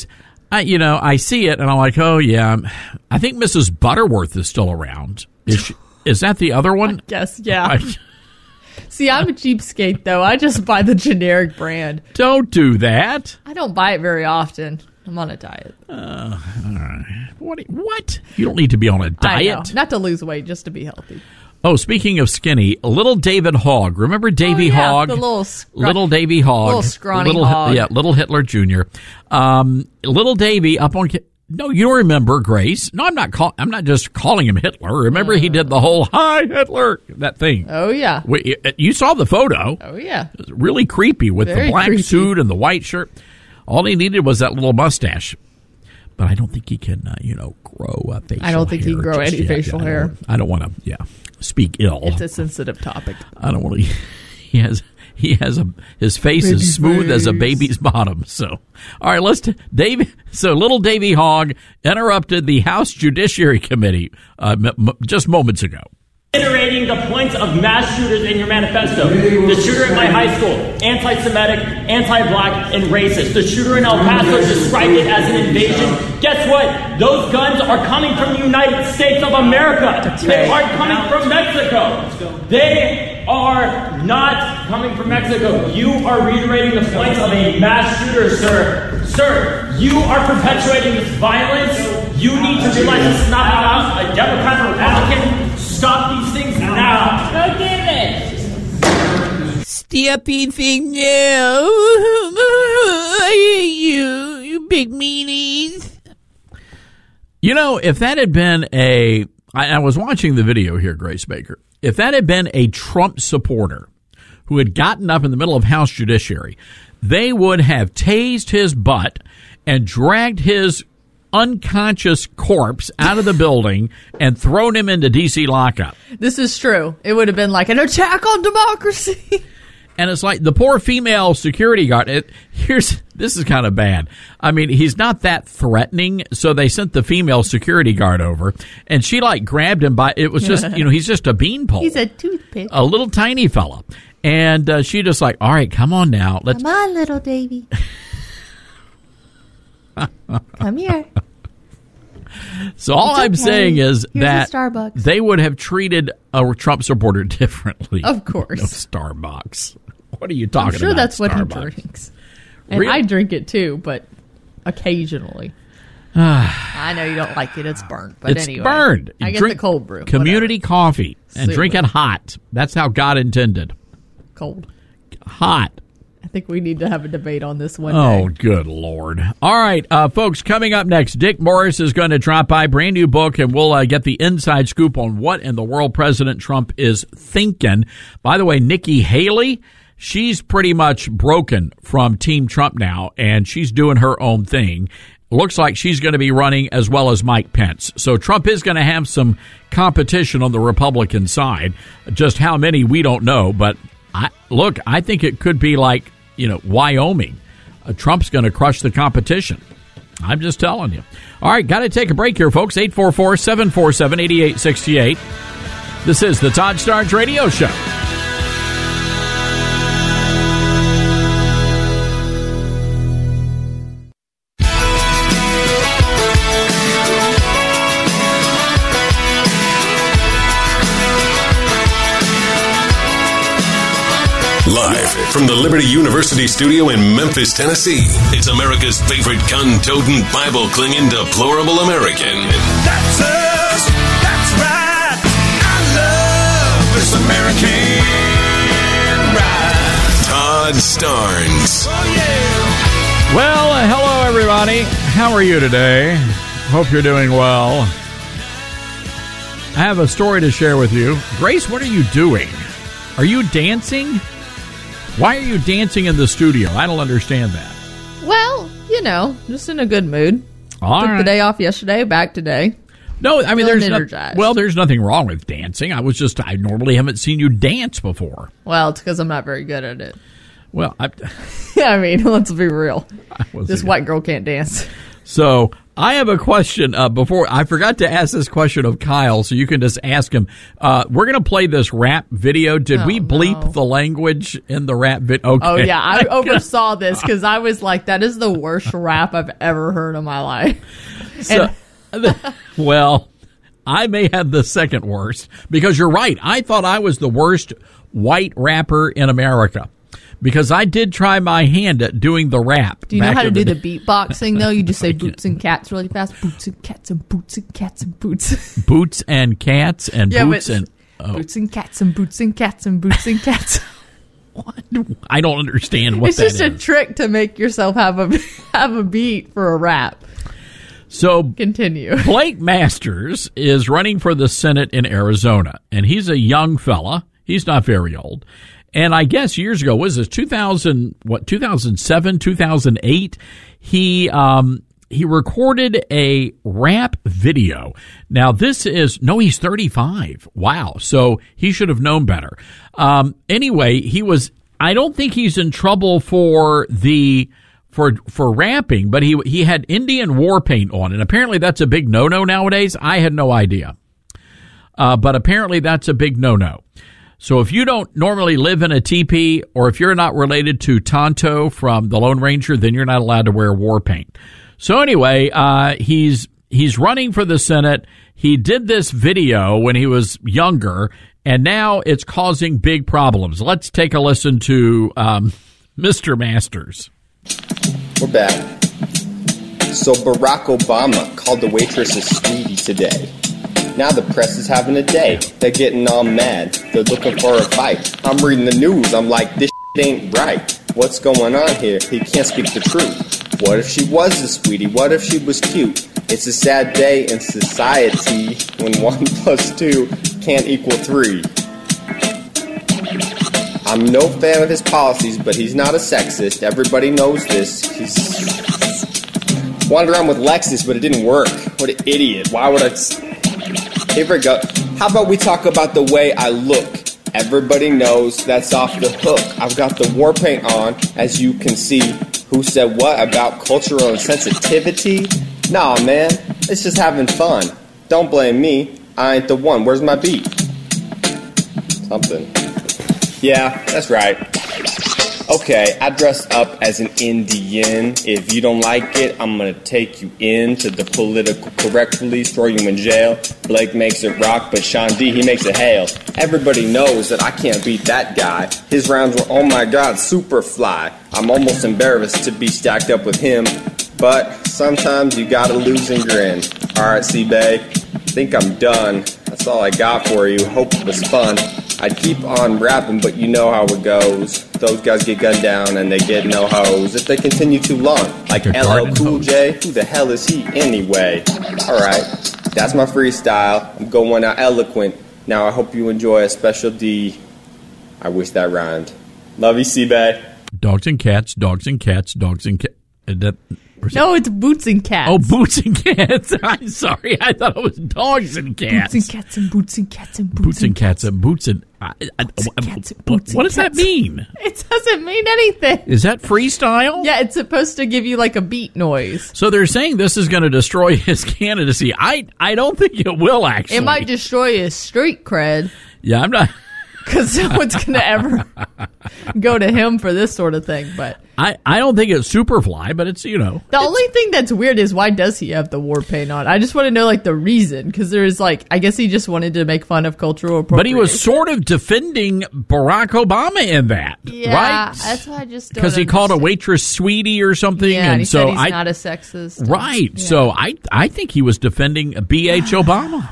D: I see it and I'm like, oh yeah. I think Mrs. Butterworth is still around. Is that the other one?
Q: I guess, yeah. See, I'm a cheapskate though. I just buy the generic brand.
D: Don't do that.
Q: I don't buy it very often. I'm on a diet.
D: All right. What? You don't need to be on a diet.
Q: I know. Not to lose weight, just to be healthy.
D: Oh, speaking of skinny, little David Hogg. Remember Davy Hogg?
Q: The
D: little Davy Hogg.
Q: Little scrawny Hogg.
D: Yeah, little Hitler Jr. Little Davy up on... No, you don't remember, Grace. No, I'm not just calling him Hitler. Remember he did the whole, hi, Hitler, that thing.
Q: Oh, yeah.
D: You saw the photo.
Q: Oh, yeah.
D: It was really creepy with the black suit and the white shirt. All he needed was that little mustache. But I don't think he can, grow a facial hair.
Q: I don't think he can grow any facial hair.
D: I don't want to, speak ill.
Q: It's a sensitive topic.
D: I don't want to his face
Q: Baby
D: is smooth
Q: face.
D: as a baby's bottom. So, all right, little Davy Hogg interrupted the House Judiciary Committee just moments ago.
B: Reiterating the points of mass shooters in your manifesto. The shooter at my high school, anti-Semitic, anti-black, and racist. The shooter in El Paso described it as an invasion. Guess what? Those guns are coming from the United States of America. They aren't coming from Mexico. They are not coming from Mexico. You are reiterating the points of a mass shooter, sir. Sir, you are perpetuating this violence. You need to realize this is not about a Democrat or Republican. Stop these things now. Go get it.
V: Stop eating now. I hate you big meanies.
D: You know, if that had been I was watching the video here, Grace Baker. If that had been a Trump supporter who had gotten up in the middle of House Judiciary, they would have tased his butt and dragged his unconscious corpse out of the building and thrown him into D.C. lockup.
Q: This is true. It would have been like an attack on democracy.
D: And it's like the poor female security guard. This is kind of bad. I mean, he's not that threatening, so they sent the female security guard over, and she grabbed him by. It was just he's just a beanpole.
Q: He's a toothpick.
D: A little tiny fella, and she just all right, come on now,
Q: come on, little Davy. Come here.
D: So all I'm saying is
Q: Here's
D: that they would have treated a Trump supporter differently.
Q: Of course.
D: No Starbucks. What are you talking about?
Q: I'm sure that's what he
D: Starbucks?
Q: drinks. And I drink it too, but occasionally. I know you don't like it. It's burnt. But
D: it's
Q: anyway.
D: burned.
Q: I get the cold brew.
D: Community coffee. And
Q: Super.
D: drink it hot. That's how God intended.
Q: Cold.
D: Hot.
Q: I think we need to have a debate on this one
D: Oh,
Q: day.
D: good Lord. All right, folks, coming up next, Dick Morris is going to drop by, brand new book, and we'll get the inside scoop on what in the world President Trump is thinking. By the way, Nikki Haley, she's pretty much broken from Team Trump now, and she's doing her own thing. Looks like she's going to be running as well as Mike Pence. So Trump is going to have some competition on the Republican side. Just how many, we don't know, but I think it could be like, Wyoming. Trump's going to crush the competition. I'm just telling you. All right, got to take a break here, folks. 844-747-8868. This is the Todd Starnes Radio Show.
E: Live from the Liberty University studio in Memphis, Tennessee, it's America's favorite gun-toting, Bible-clinging, deplorable American.
F: That's us. That's right. I love this American ride.
E: Todd Starnes.
F: Oh, yeah.
D: Well, hello, everybody. How are you today? Hope you're doing well. I have a story to share with you. Grace, what are you doing? Are you dancing? Why are you dancing in the studio? I don't understand that.
Q: Well, just in a good mood.
D: All
Q: Took
D: right.
Q: the day off yesterday, back today.
D: No, I mean,
Q: Feeling
D: there's nothing wrong with dancing. I normally haven't seen you dance before.
Q: Well, it's because I'm not very good at it.
D: Well,
Q: I mean, let's be real. This white girl can't dance.
D: So I have a question before. I forgot to ask this question of Kyle, so you can just ask him. We're going to play this rap video. Did we bleep the language in the rap video? Okay.
Q: Oh, yeah. I oversaw this because I was like, that is the worst rap I've ever heard in my life.
D: Well, I may have the second worst because you're right. I thought I was the worst white rapper in America. Because I did try my hand at doing the rap.
Q: Do you know how to do the beatboxing, though? You just say boots and cats really fast. Boots and cats and boots and cats and boots.
D: Boots and cats and boots and...
Q: Boots and cats and boots and cats and boots and cats.
D: What? I don't understand what that is.
Q: It's just a trick to make yourself have a beat for a rap.
D: So
Q: continue.
D: Blake Masters is running for the Senate in Arizona, and he's a young fella. He's not very old. And I guess years ago, was this 2007, 2008? He he recorded a rap video. Now, he's 35. Wow. So he should have known better. Anyway, I don't think he's in trouble for rapping, but he had Indian war paint on, and apparently that's a big no-no nowadays. I had no idea. But apparently that's a big no-no. So if you don't normally live in a teepee, or if you're not related to Tonto from the Lone Ranger, then you're not allowed to wear war paint. So anyway, he's running for the Senate. He did this video when he was younger, and now it's causing big problems. Let's take a listen to Mr. Masters.
A: We're back. So Barack Obama called the waitress a sweetie today. Now the press is having a day. They're getting all mad. They're looking for a fight. I'm reading the news. I'm like, this ain't right. What's going on here? He can't speak the truth. What if she was a sweetie? What if she was cute? It's a sad day in society when 1 + 2 can't equal 3. I'm no fan of his policies, but he's not a sexist. Everybody knows this. He's wandered around with Lexus, but it didn't work. What an idiot. Why would I... Here we go. How about we talk about the way I look? Everybody knows that's off the hook. I've got the war paint on, as you can see. Who said what about cultural insensitivity? Nah, man. It's just having fun. Don't blame me. I ain't the one. Where's my beat? Something. Yeah, that's right. Okay, I dress up as an Indian. If you don't like it, I'm gonna take you into the political correct police, throw you in jail. Blake makes it rock, but Sean D, he makes it hail. Everybody knows that I can't beat that guy. His rounds were, oh my god, super fly. I'm almost embarrassed to be stacked up with him. But sometimes you gotta lose and grin. Alright, C-Bay, think I'm done. That's all I got for you. Hope it was fun. I'd keep on rapping, but you know how it goes. Those guys get gunned down and they get no hose if they continue too long. Like LL Cool J, who the hell is he anyway? Alright, that's my freestyle. I'm going out eloquent. Now I hope you enjoy a special D. I wish that rhymed. Love you, C-Bay.
D: Dogs and cats, dogs and cats, dogs and cats.
Q: No, it's boots and cats.
D: Oh, boots and cats. I'm sorry. I thought it was dogs and cats.
Q: Boots and cats and boots and cats and
D: boots and cats and boots and... What does that mean?
Q: It doesn't mean anything.
D: Is that freestyle?
Q: Yeah, it's supposed to give you like a beat noise.
D: So they're saying this is going to destroy his candidacy. I don't think it will, actually.
Q: It might destroy his street cred.
D: Yeah, I'm not...
Q: Because no one's going to ever go to him for this sort of thing. But
D: I don't think it's Superfly, but it's, you know.
Q: The only thing that's weird is why does he have the war paint on? I just want to know, like, the reason. Because there's, like, I guess he just wanted to make fun of cultural appropriation.
D: But he was sort of defending Barack Obama in that,
Q: yeah,
D: right?
Q: That's why I just don't
D: Because he called a waitress sweetie or something.
Q: Yeah, and he
D: so
Q: said he's not a sexist.
D: Right.
Q: Yeah.
D: So I think he was defending B.H. Obama.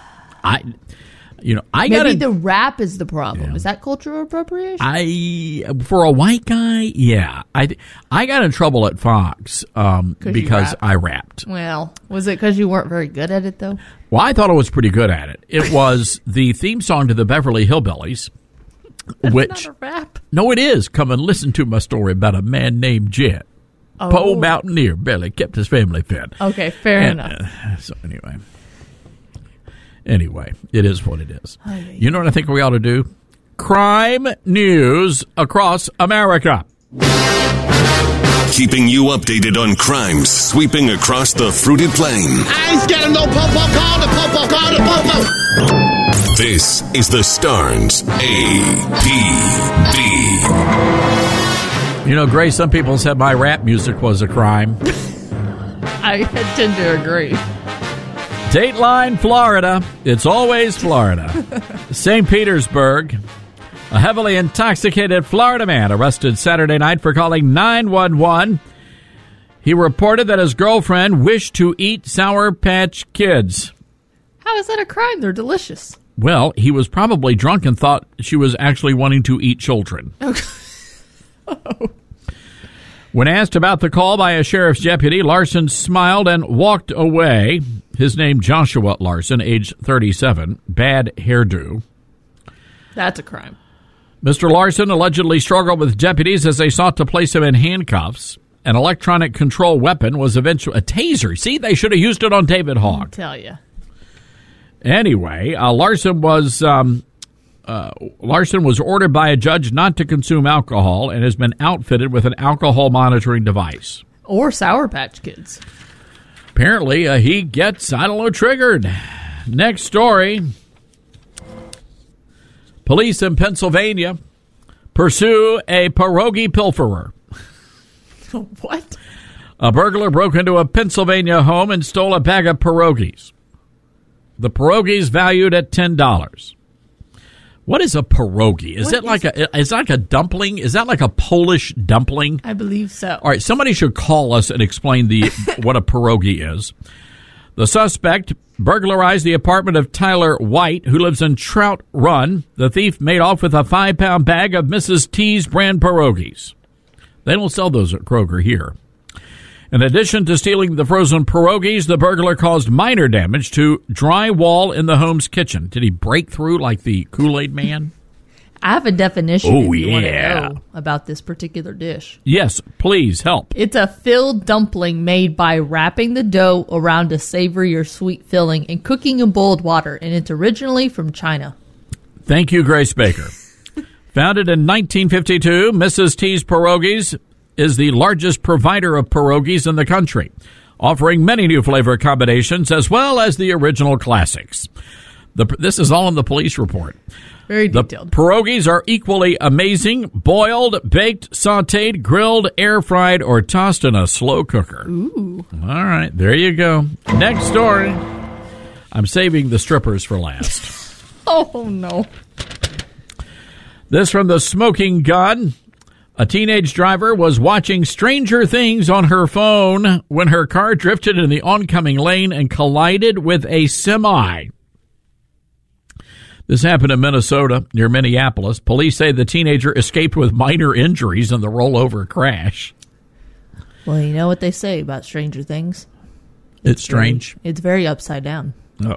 Q: Maybe the rap is the problem. Yeah. Is that cultural appropriation?
D: For a white guy, yeah. I got in trouble at Fox because I rapped.
Q: Well, was it because you weren't very good at it, though?
D: Well, I thought I was pretty good at it. It was the theme song to the Beverly Hillbillies.
Q: That's not a rap.
D: No, it is. Come and listen to my story about a man named Jet.
Q: Oh.
D: Poor mountaineer barely kept his family fed.
Q: Okay, fair enough.
D: So Anyway, it is what it is. You know what I think we ought to do? Crime news across America.
E: Keeping you updated on crimes sweeping across the fruited plain.
F: I ain't scared of no po-po, call the po-po, call the po-po.
E: This is the Starnes APB.
D: You know, Grace, some people said my rap music was a crime.
Q: I tend to agree.
D: Dateline, Florida. It's always Florida. St. Petersburg. A heavily intoxicated Florida man arrested Saturday night for calling 911. He reported that his girlfriend wished to eat Sour Patch Kids.
Q: How is that a crime? They're delicious.
D: Well, he was probably drunk and thought she was actually wanting to eat children.
Q: Okay.
D: When asked about the call by a sheriff's deputy, Larson smiled and walked away. His name, Joshua Larson, age 37, bad hairdo.
Q: That's a crime.
D: Mr. Larson allegedly struggled with deputies as they sought to place him in handcuffs. An electronic control weapon was eventually a taser. See, they should have used it on David Hogg.
Q: I'll tell you.
D: Anyway, Larson was ordered by a judge not to consume alcohol and has been outfitted with an alcohol monitoring device.
Q: Or Sour Patch Kids.
D: Apparently, he gets, triggered. Next story. Police in Pennsylvania pursue a pierogi pilferer.
Q: What?
D: A burglar broke into a Pennsylvania home and stole a bag of pierogies. The pierogies valued at $10. What is a pierogi? Is it like a dumpling? Is that like a Polish dumpling?
Q: I believe so.
D: All right, somebody should call us and explain what a pierogi is. The suspect burglarized the apartment of Tyler White, who lives in Trout Run. The thief made off with a 5-pound bag of Mrs. T's brand pierogies. They don't sell those at Kroger here. In addition to stealing the frozen pierogies, the burglar caused minor damage to drywall in the home's kitchen. Did he break through like the Kool-Aid Man?
Q: I have a definition
D: Oh,
Q: if you want to
D: yeah.
Q: know about this particular dish.
D: Yes, please help.
Q: It's a filled dumpling made by wrapping the dough around a savory or sweet filling and cooking in boiled water, and it's originally from China.
D: Thank you, Grace Baker. Founded in 1952, Mrs. T's Pierogies is the largest provider of pierogies in the country, offering many new flavor combinations as well as the original classics. This is all in the police report.
Q: Very detailed.
D: The pierogies are equally amazing, boiled, baked, sautéed, grilled, air-fried, or tossed in a slow cooker.
Q: Ooh.
D: All right, there you go. Next story. I'm saving the strippers for last.
Q: Oh, no.
D: This from the Smoking Gun. A teenage driver was watching Stranger Things on her phone when her car drifted in the oncoming lane and collided with a semi. This happened in Minnesota, near Minneapolis. Police say the teenager escaped with minor injuries in the rollover crash.
Q: Well, you know what they say about Stranger Things?
D: It's strange.
Q: It's very upside down.
D: Oh.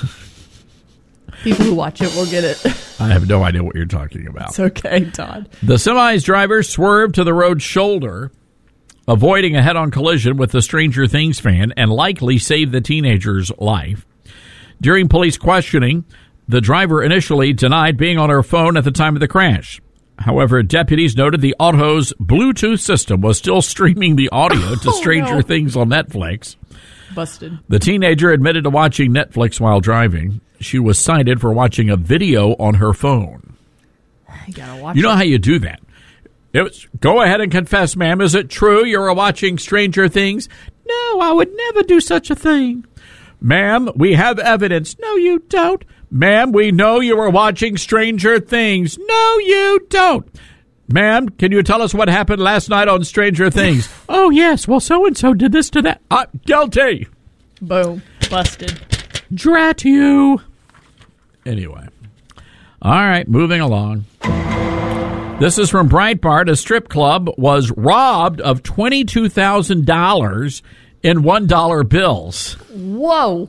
Q: People who watch it will get it.
D: I have no idea what you're talking about.
Q: It's okay, Todd.
D: The semi's driver swerved to the road's shoulder, avoiding a head-on collision with the Stranger Things fan, and likely saved the teenager's life. During police questioning, the driver initially denied being on her phone at the time of the crash. However, deputies noted the auto's Bluetooth system was still streaming the audio to Stranger Things on Netflix.
Q: Busted.
D: The teenager admitted to watching Netflix while driving. She was cited for watching a video on her phone.
Q: You gotta watch
D: You know how you do that. Go ahead and confess, ma'am. Is it true you were watching Stranger Things? No, I would never do such a thing. Ma'am, we have evidence. No, you don't. Ma'am, we know you were watching Stranger Things. No, you don't. Ma'am, can you tell us what happened last night on Stranger Things? Oh, yes. Well, so-and-so did this to that. Guilty.
Q: Boom. Busted.
D: Drat you. Anyway. All right, moving along. This is from Breitbart. A strip club was robbed of $22,000 in $1 bills.
Q: Whoa.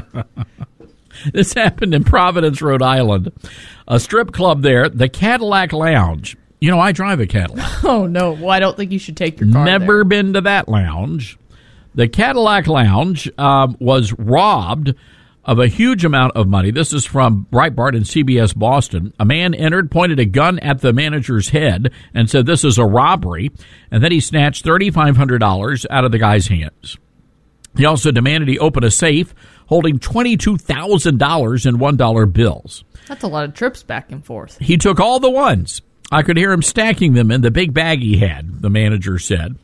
D: This happened in Providence, Rhode Island. A strip club there, the Cadillac Lounge. You know, I drive a Cadillac.
Q: Oh, no. Well, I don't think you should take your car
D: Never
Q: there.
D: been to that lounge. The Cadillac Lounge was robbed of a huge amount of money. This is from Breitbart and CBS Boston. A man entered, pointed a gun at the manager's head, and said this is a robbery, and then he snatched $3,500 out of the guy's hands. He also demanded he open a safe holding $22,000 in $1 bills.
Q: That's a lot of trips back and forth.
D: He took all the ones. I could hear him stacking them in the big bag he had, the manager said.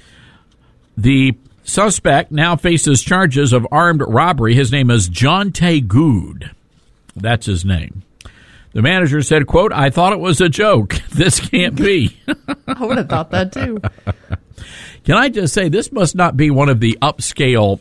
D: The suspect now faces charges of armed robbery. His name is Jonte Good. That's his name. The manager said, quote, I thought it was a joke. This can't be.
Q: I would have thought that too.
D: Can I just say, this must not be one of the upscale,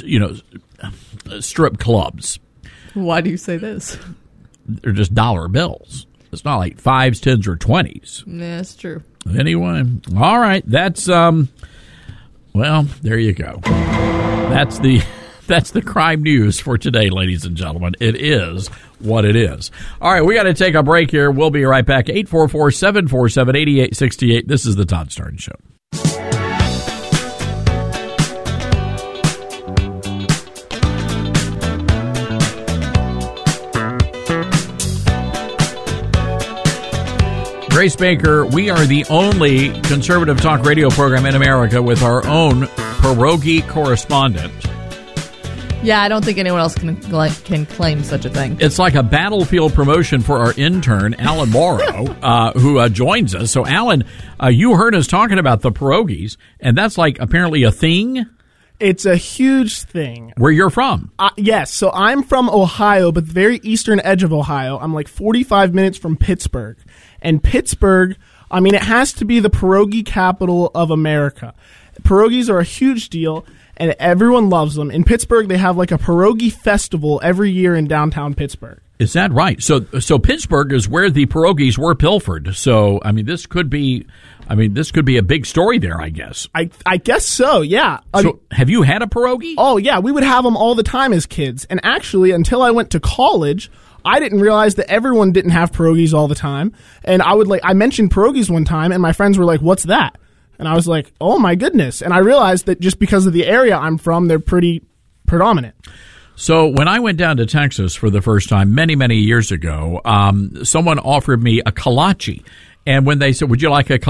D: strip clubs.
Q: Why do you say this?
D: They're just dollar bills. It's not like 5s, 10s, or 20s.
Q: Yeah, that's true.
D: Anyway, all right. That's well, there you go. That's the crime news for today, ladies and gentlemen. It is what it is. All right, we got to take a break here. We'll be right back. 844-747-8868. This is the Todd Starnes Show. Grace Baker, we are the only conservative talk radio program in America with our own pierogi correspondent.
Q: Yeah, I don't think anyone else can claim such a thing.
D: It's like a battlefield promotion for our intern, Alan Morrow, who joins us. So, Alan, you heard us talking about the pierogies, and that's like apparently a thing?
G: It's a huge thing.
D: Where you're from?
G: Yes, so I'm from Ohio, but the very eastern edge of Ohio. I'm like 45 minutes from Pittsburgh. And Pittsburgh, I mean, it has to be the pierogi capital of America. Pierogies are a huge deal, and everyone loves them. In Pittsburgh, they have like a pierogi festival every year in downtown Pittsburgh.
D: Is that right? So Pittsburgh is where the pierogies were pilfered. So, I mean, this could be a big story there, I guess.
G: I guess so, yeah.
D: So, have you had a pierogi?
G: Oh, yeah. We would have them all the time as kids. And actually, until I went to college, I didn't realize that everyone didn't have pierogies all the time. And I mentioned pierogies one time, and my friends were like, "What's that?" And I was like, "Oh, my goodness." And I realized that just because of the area I'm from, they're pretty predominant.
D: So when I went down to Texas for the first time many, many years ago, someone offered me a kolache. And when they said, would you like a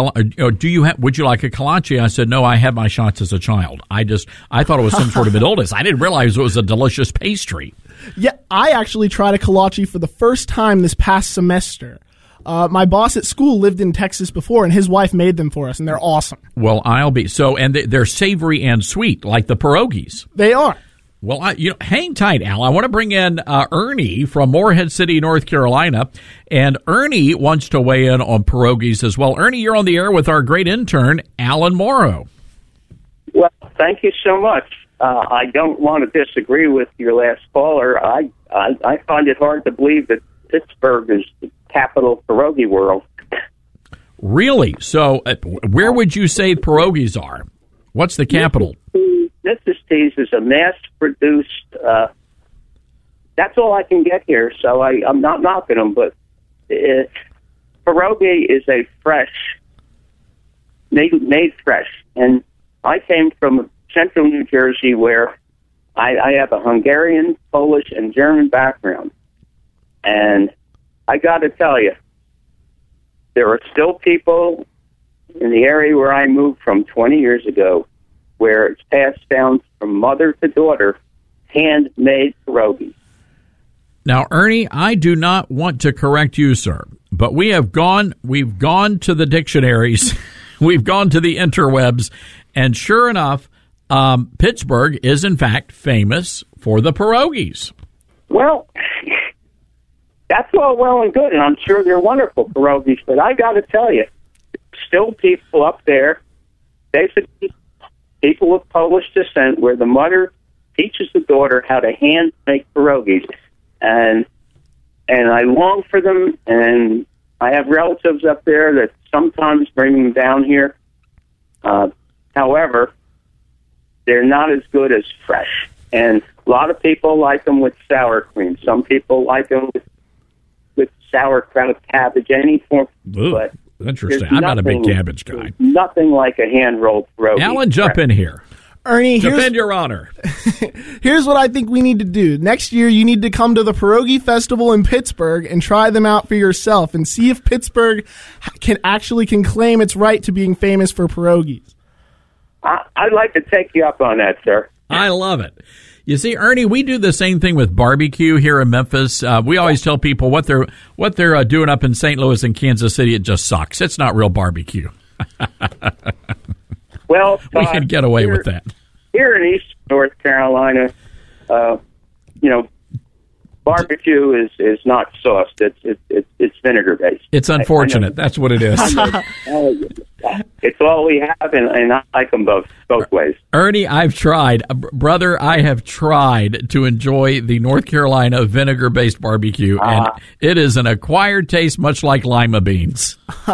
D: kolache? I said, no, I had my shots as a child. I thought it was some sort of an illness. I didn't realize it was a delicious pastry.
G: Yeah, I actually tried a kolache for the first time this past semester. My boss at school lived in Texas before, and his wife made them for us, and they're awesome.
D: Well, and they're savory and sweet, like the pierogies.
G: They are.
D: Well, hang tight, Al. I want to bring in Ernie from Morehead City, North Carolina, and Ernie wants to weigh in on pierogies as well. Ernie, you're on the air with our great intern, Alan Morrow.
H: Well, thank you so much. I don't want to disagree with your last caller. I find it hard to believe that Pittsburgh is the capital of pierogi world.
D: Really? So, where would you say pierogies are? What's the capital?
H: Mrs. is a mass-produced. That's all I can get here, so I'm not knocking them. But pierogi is a fresh, made fresh, and I came from central New Jersey, where I have a Hungarian, Polish, and German background, and I got to tell you, there are still people in the area where I moved from 20 years ago, where it's passed down from mother to daughter, handmade pierogies.
D: Now, Ernie, I do not want to correct you, sir, but we've gone to the dictionaries, we've gone to the interwebs, and sure enough, Pittsburgh is in fact famous for the pierogies.
H: Well, that's all well and good, and I'm sure they're wonderful pierogies, but I got to tell you, still people up there, basically people of Polish descent, where the mother teaches the daughter how to hand make pierogies, and I long for them, and I have relatives up there that sometimes bring them down here. However, they're not as good as fresh, and a lot of people like them with sour cream. Some people like them with sauerkraut, cabbage, any form.
D: Ooh,
H: but
D: interesting. I'm not a big cabbage guy.
H: Nothing like a hand-rolled pierogi.
D: Alan, jump in here.
G: Ernie,
D: defend your honor.
G: Here's what I think we need to do. Next year, you need to come to the Pierogi Festival in Pittsburgh and try them out for yourself and see if Pittsburgh can claim its right to being famous for pierogies.
H: I'd like to take you up on that, sir.
D: I love it. You see, Ernie, we do the same thing with barbecue here in Memphis. We always tell people what they're doing up in St. Louis and Kansas City. It just sucks. It's not real barbecue.
H: Well,
D: we can get away with that.
H: Here in East North Carolina, barbecue is not sauced. It's vinegar based.
D: It's unfortunate. That's what it is.
H: It's all we have, and I like them both ways.
D: Ernie, I've tried. Brother, I have tried to enjoy the North Carolina vinegar-based barbecue, and it is an acquired taste, much like lima beans.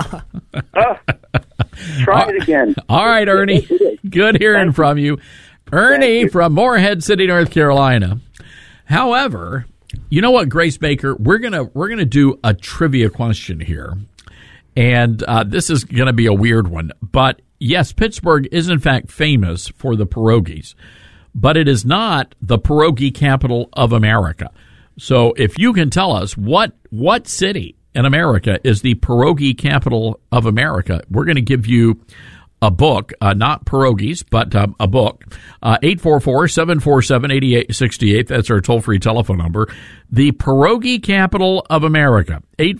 H: Try it again.
D: All right, Ernie. Good hearing from you. Ernie from Morehead City, North Carolina. However, you know what, Grace Baker? We're gonna do a trivia question here. And this is going to be a weird one. But, yes, Pittsburgh is, in fact, famous for the pierogies. But it is not the pierogi capital of America. So if you can tell us what city in America is the pierogi capital of America. We're going to give you a book, not pierogies, but a book. 844-747-8868. That's our toll-free telephone number. The pierogi capital of America.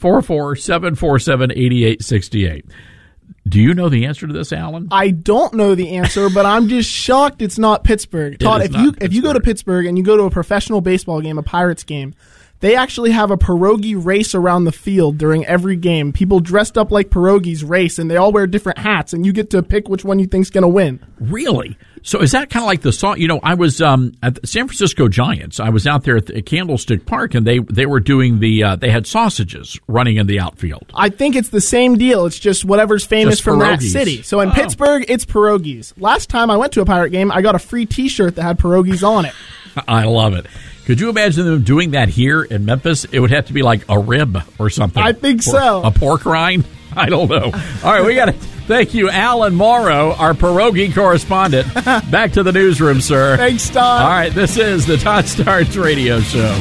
D: 844-747-8868. Do you know the answer to this, Alan?
G: I don't know the answer, but I'm just shocked it's not Pittsburgh. Todd, if you go to Pittsburgh and you go to a professional baseball game, a Pirates game, they actually have a pierogi race around the field during every game. People dressed up like pierogies race, and they all wear different hats, and you get to pick which one you think's going to win.
D: Really? So is that kind of like the song? You know, I was at the San Francisco Giants. I was out there at Candlestick Park, and they were doing they had sausages running in the outfield.
G: I think it's the same deal. It's just whatever's famous from that city. So in Pittsburgh, it's pierogies. Last time I went to a Pirate game, I got a free T-shirt that had pierogies on it.
D: I love it. Could you imagine them doing that here in Memphis? It would have to be like a rib or something.
G: I think so.
D: A pork rind? I don't know. All right, we got to thank you, Alan Morrow, our pierogi correspondent. Back to the newsroom, sir.
G: Thanks, Todd.
D: All right, this is the Todd Starnes Radio Show.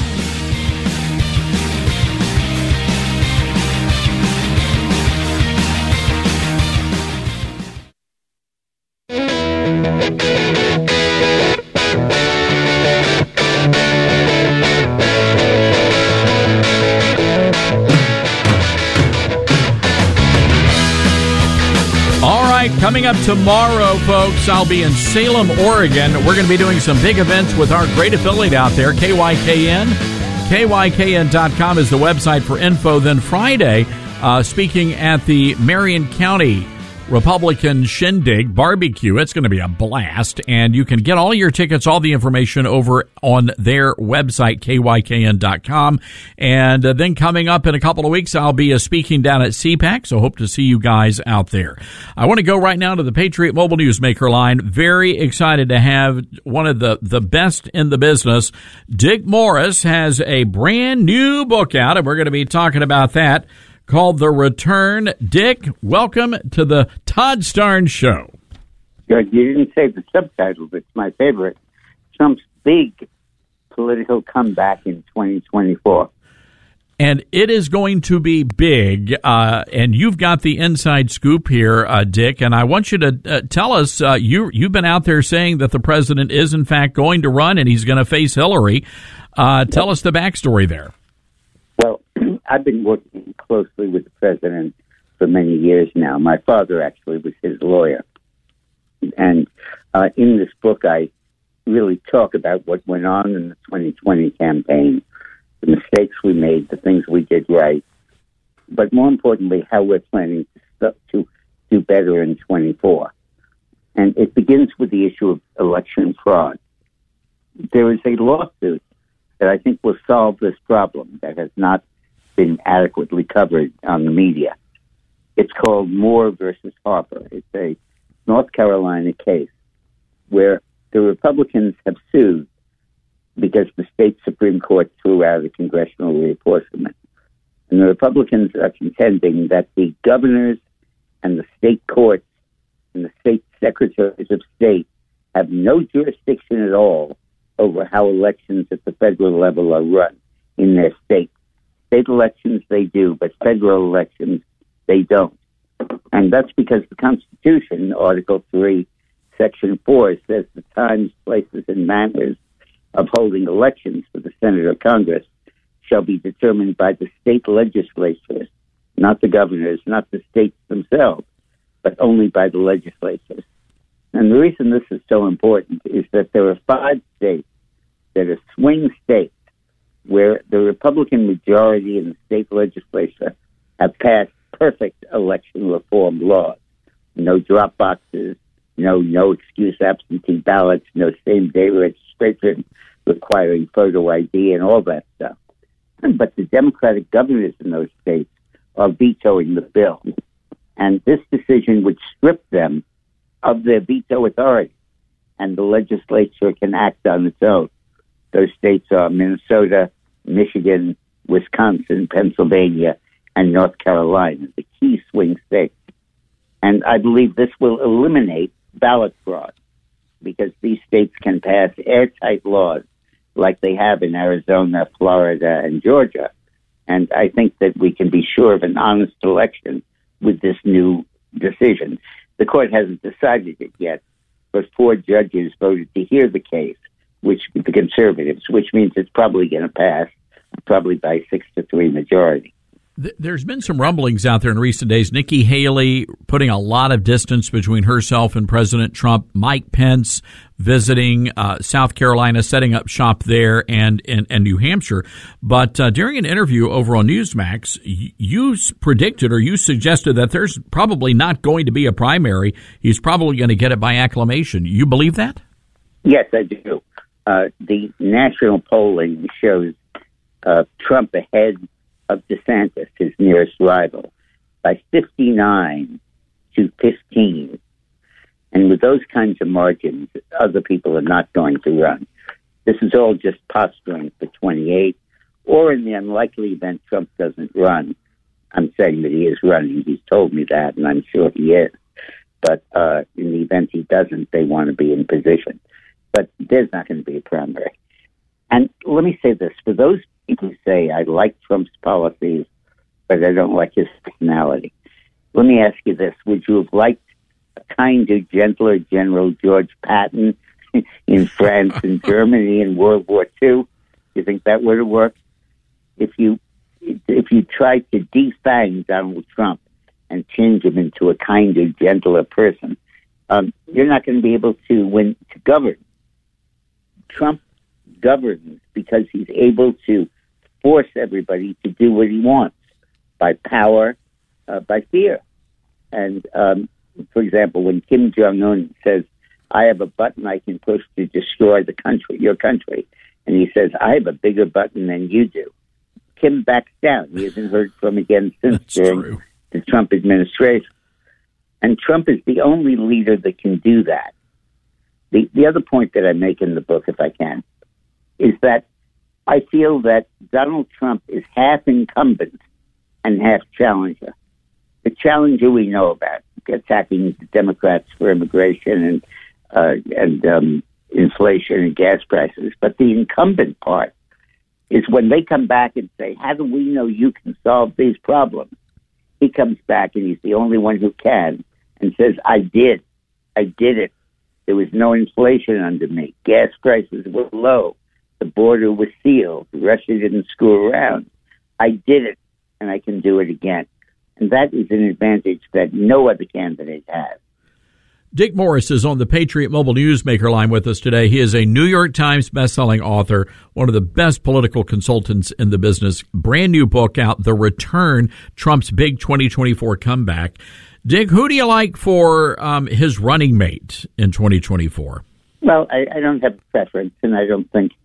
D: Coming up tomorrow, folks, I'll be in Salem, Oregon. We're going to be doing some big events with our great affiliate out there, KYKN. KYKN.com is the website for info. Then Friday, speaking at the Marion County Republican Shindig Barbecue. It's going to be a blast, and you can get all your tickets, all the information over on their website, KYKN.com. And then coming up in a couple of weeks, I'll be speaking down at CPAC, so hope to see you guys out there. I want to go right now to the Patriot Mobile Newsmaker line. Very excited to have one of the best in the business. Dick Morris has a brand new book out, and we're going to be talking about that, called The Return. Dick, welcome to the Todd Starnes Show.
I: Good. You didn't say the subtitle, but it's my favorite. Trump's big political comeback in 2024.
D: And it is going to be big, and you've got the inside scoop here, Dick, and I want you to tell us, you've been out there saying that the president is, in fact, going to run and he's going to face Hillary. Tell us the backstory there.
I: Well, I've been working closely with the president for many years now. My father actually was his lawyer. And in this book, I really talk about what went on in the 2020 campaign, the mistakes we made, the things we did right, but more importantly, how we're planning to do better in 24. And it begins with the issue of election fraud. There is a lawsuit that I think will solve this problem that has not been adequately covered on the media. It's called Moore versus Harper. It's a North Carolina case where the Republicans have sued because the state Supreme Court threw out a congressional reapportionment. And the Republicans are contending that the governors and the state courts and the state secretaries of state have no jurisdiction at all over how elections at the federal level are run in their state. State elections they do, but federal elections they don't. And that's because the Constitution, Article 3, Section 4, says the times, places, and manners of holding elections for the Senate or Congress shall be determined by the state legislatures, not the governors, not the states themselves, but only by the legislatures. And the reason this is so important is that there are 5 states that are swing states where the Republican majority in the state legislature have passed perfect election reform laws. No drop boxes, no excuse absentee ballots, no same-day registration requiring photo ID and all that stuff. But the Democratic governors in those states are vetoing the bill. And this decision would strip them of their veto authority, and the legislature can act on its own. Those states are Minnesota, Michigan, Wisconsin, Pennsylvania, and North Carolina, the key swing states. And I believe this will eliminate ballot fraud because these states can pass airtight laws like they have in Arizona, Florida, and Georgia And I think that we can be sure of an honest election with this new decision. The court hasn't decided it yet, but 4 judges voted to hear the case, which the conservatives, which means it's probably going to pass, probably by 6-3 majority.
D: There's been some rumblings out there in recent days. Nikki Haley putting a lot of distance between herself and President Trump. Mike Pence visiting South Carolina, setting up shop there, and New Hampshire. But during an interview over on Newsmax, you predicted or you suggested that there's probably not going to be a primary. He's probably going to get it by acclamation. You believe that?
I: Yes, I do. The national polling shows Trump ahead of DeSantis, his nearest rival, by 59 to 15. And with those kinds of margins, other people are not going to run. This is all just posturing for 28, or in the unlikely event Trump doesn't run. I'm saying that he is running. He's told me that, and I'm sure he is. But in the event he doesn't, they want to be in position. But there's not going to be a primary. And let me say this. For those people who say, I like Trump's policies, but I don't like his personality, let me ask you this. Would you have liked a kinder, gentler General George Patton in France and Germany in World War II? Do you think that would have worked? If you tried to defang Donald Trump and change him into a kinder, gentler person, you're not going to be able to govern. Trump governs because he's able to force everybody to do what he wants by power, by fear. And, for example, when Kim Jong-un says, I have a button I can push to destroy the country, your country, and he says, I have a bigger button than you do, Kim backs down. He hasn't heard from again since during the Trump administration. And Trump is the only leader that can do that. The other point that I make in the book, if I can, is that I feel that Donald Trump is half incumbent and half challenger. The challenger we know about, attacking the Democrats for immigration and inflation and gas prices. But the incumbent part is when they come back and say, how do we know you can solve these problems? He comes back, and he's the only one who can, and says, I did it. There was no inflation under me. Gas prices were low. The border was sealed. Russia didn't screw around. I did it, and I can do it again. And that is an advantage that no other candidate has.
D: Dick Morris is on the Patriot Mobile Newsmaker line with us today. He is a New York Times bestselling author, one of the best political consultants in the business. Brand new book out, The Return, Trump's Big 2024 Comeback. Dick, who do you like for his running mate in 2024?
I: Well, I don't have a preference, and I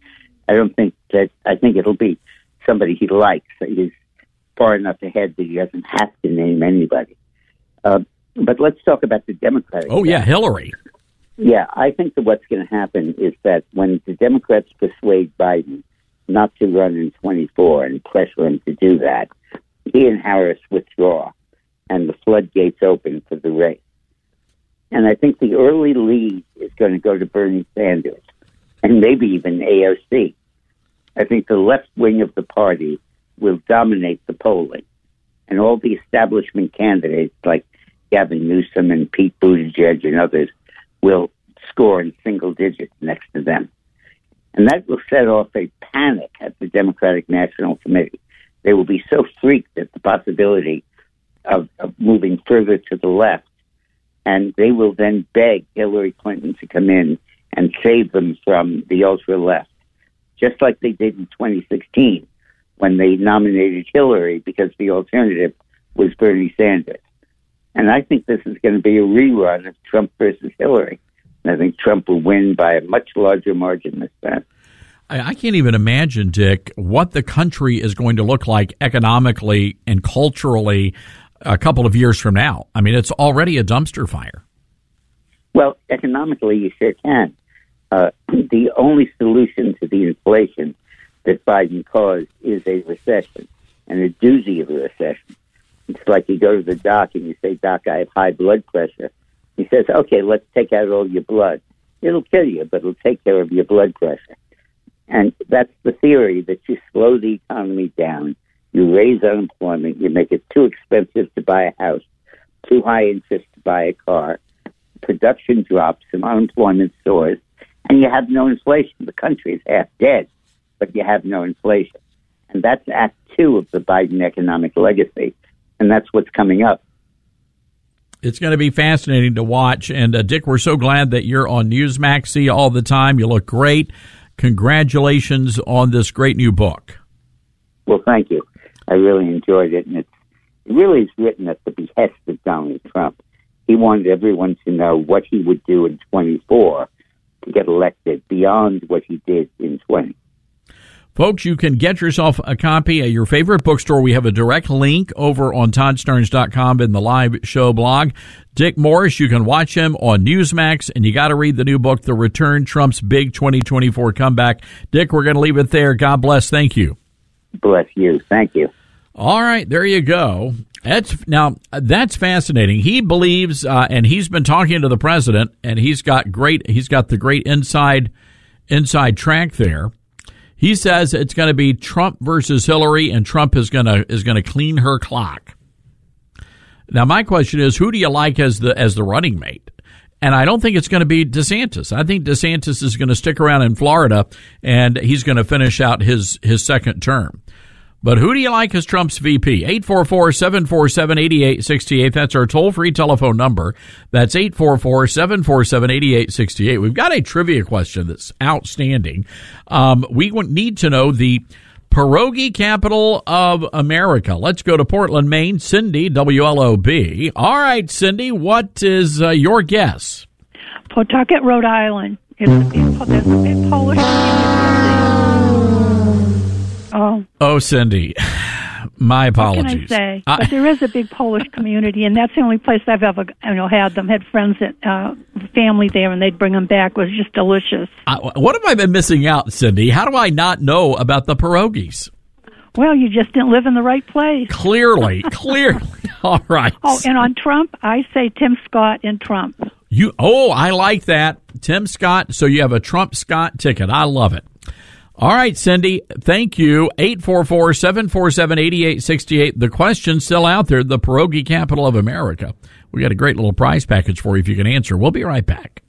I: think it'll be somebody he likes. He's far enough ahead that he doesn't have to name anybody. But let's talk about the Democratic.
D: Oh, yeah, Hillary.
I: Yeah, I think that what's going to happen is that when the Democrats persuade Biden not to run in 24 and pressure him to do that, he and Harris withdraw, and the floodgates open for the race. And I think the early lead is going to go to Bernie Sanders, and maybe even AOC. I think the left wing of the party will dominate the polling, and all the establishment candidates like Gavin Newsom and Pete Buttigieg and others will score in single digits next to them. And that will set off a panic at the Democratic National Committee. They will be so freaked at the possibility of moving further to the left, and they will then beg Hillary Clinton to come in and save them from the ultra-left, just like they did in 2016 when they nominated Hillary because the alternative was Bernie Sanders. And I think this is going to be a rerun of Trump versus Hillary. And I think Trump will win by a much larger margin this time.
D: I can't even imagine, Dick, what the country is going to look like economically and culturally a couple of years from now. I mean, it's already a dumpster fire.
I: Well, economically, you sure can. The only solution to the inflation that Biden caused is a recession, and a doozy of a recession. It's like you go to the doc and you say, Doc, I have high blood pressure. He says, okay, let's take out all your blood. It'll kill you, but it'll take care of your blood pressure. And that's the theory, that you slow the economy down, you You raise unemployment. You make it too expensive to buy a house, too high interest to buy a car. Production drops and unemployment soars, and you have no inflation. The country is half dead, but you have no inflation. And that's Act 2 of the Biden economic legacy, and that's what's coming up.
D: It's going to be fascinating to watch. And, Dick, we're so glad that you're on Newsmax. See you all the time. You look great. Congratulations on this great new book.
I: Well, thank you. I really enjoyed it, and it really is written at the behest of Donald Trump. He wanted everyone to know what he would do in 24 to get elected beyond what he did in 20.
D: Folks, you can get yourself a copy at your favorite bookstore. We have a direct link over on ToddStarnes.com in the live show blog. Dick Morris, you can watch him on Newsmax, and you got to read the new book, The Return, Trump's Big 2024 Comeback. Dick, we're going to leave it there. God bless. Thank you.
I: Bless you. Thank you.
D: All right, there you go. That's fascinating. He believes, and he's been talking to the president, and he's got the great inside track there. He says it's going to be Trump versus Hillary, and Trump is going to clean her clock. Now, my question is, who do you like as the running mate? And I don't think it's going to be DeSantis. I think DeSantis is going to stick around in Florida, and he's going to finish out his second term. But who do you like as Trump's VP? 844-747-8868. That's our toll-free telephone number. That's 844-747-8868. We've got a trivia question that's outstanding. We need to know the pierogi capital of America. Let's go to Portland, Maine. Cindy, WLOB. All right, Cindy, what is your guess?
J: Pawtucket, Rhode Island. There's a big Polish community.
D: Oh, Cindy, my apologies.
J: What can I say? But there is a big Polish community, and that's the only place I've ever had friends that family there, and they'd bring them back. It was just delicious.
D: What have I been missing out, Cindy? How do I not know about the pierogies?
J: Well, you just didn't live in the right place.
D: Clearly. All right.
J: Oh, and on Trump, I say Tim Scott and Trump.
D: I like that. Tim Scott. So you have a Trump Scott ticket. I love it. All right, Cindy, thank you. 844-747-8868. The question's still out there, the pierogi capital of America. We got a great little prize package for you if you can answer. We'll be right back.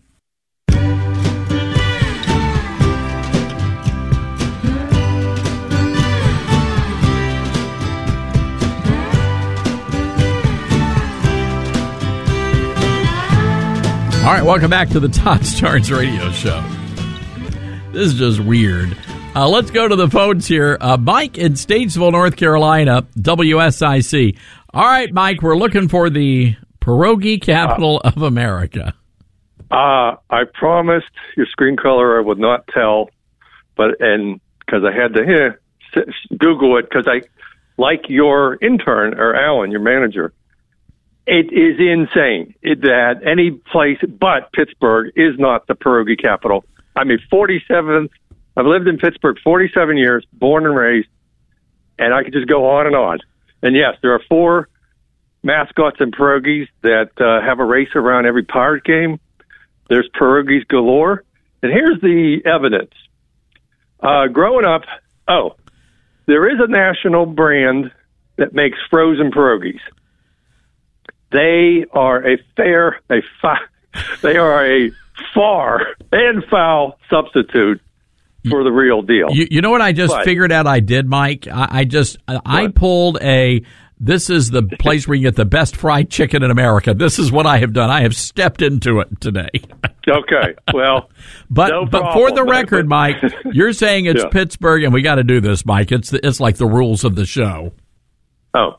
D: All right, welcome back to the Todd Starnes Radio Show. This is just weird. Let's go to the phones here. Mike in Statesville, North Carolina, WSIC. All right, Mike, we're looking for the pierogi capital of America.
K: I promised your screen color I would not tell, because I had to Google it, because I like your intern, or Alan, your manager. It is insane that any place but Pittsburgh is not the pierogi capital. I mean, 47th. I've lived in Pittsburgh 47 years, born and raised, and I could just go on and on. And yes, there are 4 mascots and pierogies that have a race around every Pirate game. There's pierogies galore. And here's the evidence. Growing up, there is a national brand that makes frozen pierogies. They are a far and foul substitute for the real deal.
D: You know what I just figured out I did, Mike? I pulled this is the place where you get the best fried chicken in America. This is what I have done. I have stepped into it today.
K: Okay, well,
D: but for the record, Mike, you're saying it's Pittsburgh, and we got to do this, Mike. It's like the rules of the show.
K: Oh,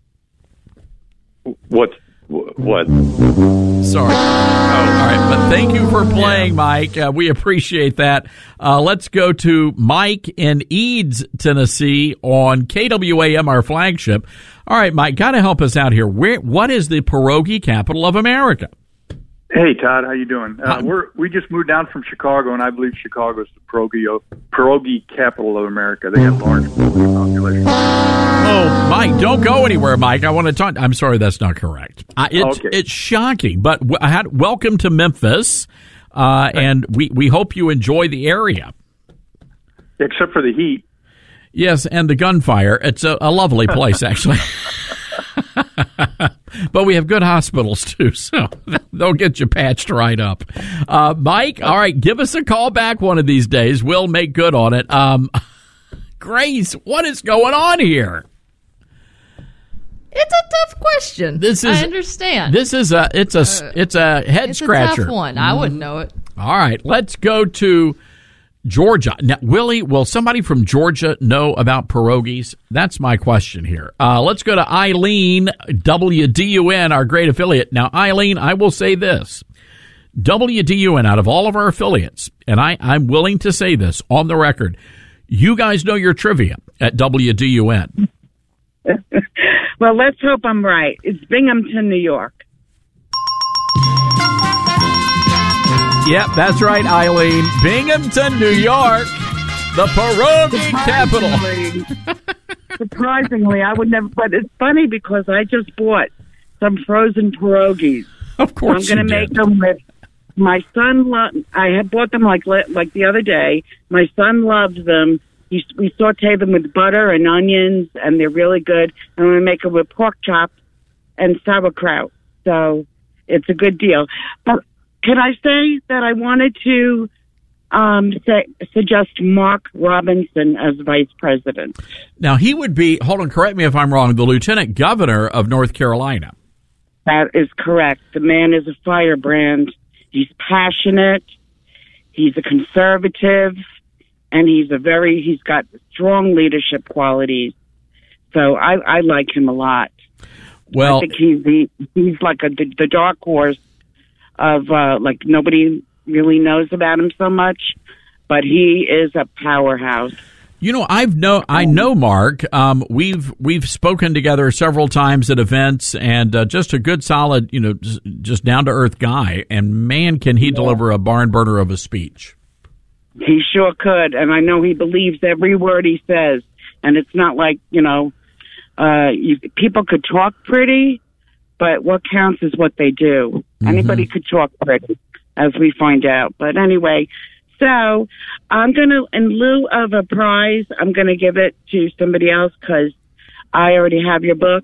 K: what?
D: Sorry. All right, but thank you for playing, Mike. We appreciate that. Let's go to Mike in Eads, Tennessee, on KWAM, our flagship. All right, Mike, got to help us out here. What is the pierogi capital of America?
W: Hey, Todd, how you doing? We just moved down from Chicago, and I believe Chicago is the pierogi capital of America. They have large population.
D: Oh, Mike, don't go anywhere, Mike. I want to talk. I'm sorry, that's not correct. It's shocking, but welcome to Memphis, and we hope you enjoy the area.
W: Except for the heat.
D: Yes, and the gunfire. It's a lovely place, actually. But we have good hospitals, too, so they'll get you patched right up. Mike, all right, give us a call back one of these days. We'll make good on it. Grace, what is going on here?
Q: It's a tough question. I understand.
D: This is a head scratcher.
Q: It's a tough one. I wouldn't know it.
D: All right, let's go to Georgia. Now, Willie, will somebody from Georgia know about pierogies? That's my question here. Let's go to Eileen, WDUN, our great affiliate. Now, Eileen, I will say this. WDUN, out of all of our affiliates, and I'm willing to say this on the record, you guys know your trivia at WDUN.
L: Well, let's hope I'm right. It's Binghamton, New York.
D: Yep, that's right, Eileen. Binghamton, New York, the pierogi capital.
L: Surprisingly, I would never, but it's funny because I just bought some frozen pierogies.
D: Of course,
L: so I'm going to make them with my son. I had bought them like the other day. My son loves them. We saute them with butter and onions, and they're really good. I'm going to make them with pork chops and sauerkraut. So it's a good deal. But can I say that I wanted to suggest Mark Robinson as vice president?
D: Now, he would be, hold on, correct me if I'm wrong, the lieutenant governor of North Carolina.
L: That is correct. The man is a firebrand. He's passionate. He's a conservative. And he's got strong leadership qualities. So I like him a lot.
D: Well,
L: I think he's like the dark horse of, like nobody really knows about him so much, but he is a powerhouse.
D: You know, I know Mark. We've spoken together several times at events, and just a good, solid, just down to earth guy. And man, can he deliver a barn burner of a speech.
L: He sure could, and I know he believes every word he says. And it's not like, people could talk pretty, but what counts is what they do. Mm-hmm. Anybody could talk pretty, as we find out. But anyway, so I'm going to, in lieu of a prize, I'm going to give it to somebody else because I already have your book.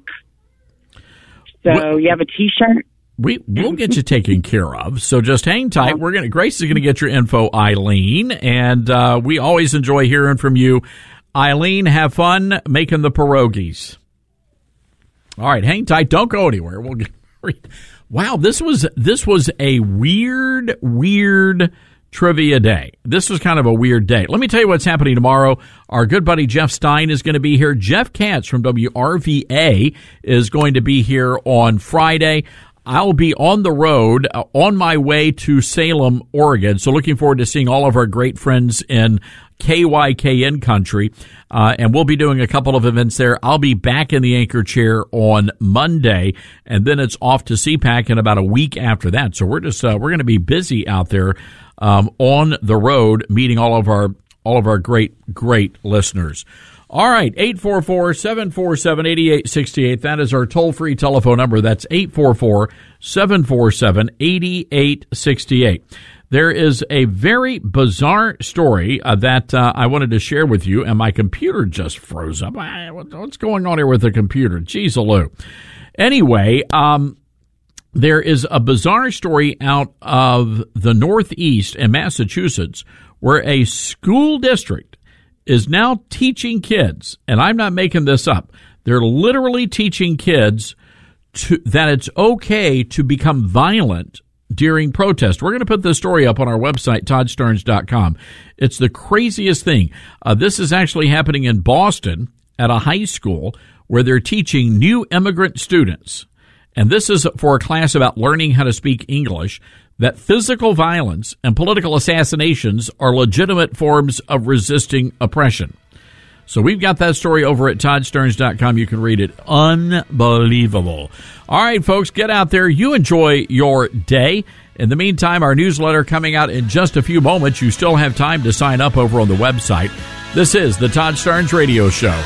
L: So you have a T-shirt?
D: We'll get you taken care of. So just hang tight. Grace is going to get your info, Eileen, and we always enjoy hearing from you. Eileen, have fun making the pierogies. All right, hang tight. Don't go anywhere. Wow, this was a weird trivia day. This was kind of a weird day. Let me tell you what's happening tomorrow. Our good buddy Jeff Stein is going to be here. Jeff Katz from WRVA is going to be here on Friday. I'll be on the road on my way to Salem, Oregon. So looking forward to seeing all of our great friends in KYKN country. And we'll be doing a couple of events there. I'll be back in the anchor chair on Monday, and then it's off to CPAC in about a week after that. So we're going to be busy out there, on the road meeting all of our great listeners. All right, 844-747-8868. That is our toll-free telephone number. That's 844-747-8868. There is a very bizarre story that I wanted to share with you, and my computer just froze up. What's going on here with the computer? Jeez-a-loo. Anyway, there is a bizarre story out of the Northeast in Massachusetts where a school district is now teaching kids, and I'm not making this up, they're literally teaching kids that it's okay to become violent during protest. We're going to put this story up on our website, ToddStarnes.com. It's the craziest thing. This is actually happening in Boston at a high school where they're teaching new immigrant students, and this is for a class about learning how to speak English, that physical violence and political assassinations are legitimate forms of resisting oppression. So we've got that story over at ToddStarnes.com. You can read it. Unbelievable. All right, folks, get out there. You enjoy your day. In the meantime, our newsletter coming out in just a few moments. You still have time to sign up over on the website. This is the Todd Starnes Radio Show.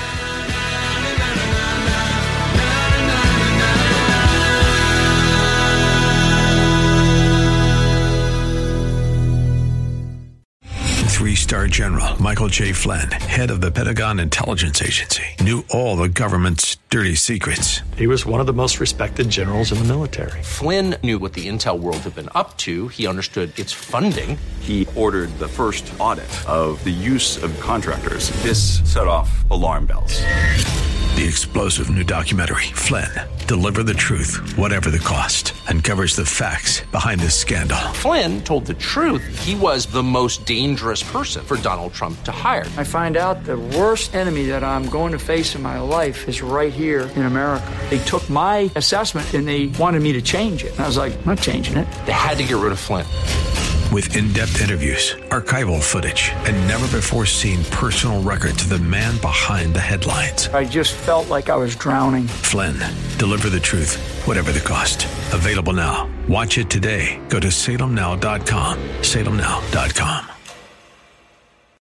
M: Three-star General Michael J. Flynn, head of the Pentagon Intelligence Agency, knew all the government's dirty secrets.
R: He was one of the most respected generals in the military.
S: Flynn knew what the intel world had been up to. He understood its funding.
X: He ordered the first audit of the use of contractors. This set off alarm bells.
M: The explosive new documentary, Flynn, Deliver the Truth, Whatever the Cost, uncovers the facts behind this scandal.
S: Flynn told the truth. He was the most dangerous person for Donald Trump to hire.
Y: I find out the worst enemy that I'm going to face in my life is right here in America. They took my assessment and they wanted me to change it. And I was like, I'm not changing it.
S: They had to get rid of Flynn.
M: With in-depth interviews, archival footage, and never-before-seen personal records of the man behind the headlines.
Y: I just felt like I was drowning.
M: Flynn, Deliver the Truth, Whatever the Cost. Available now. Watch it today. Go to salemnow.com. salemnow.com.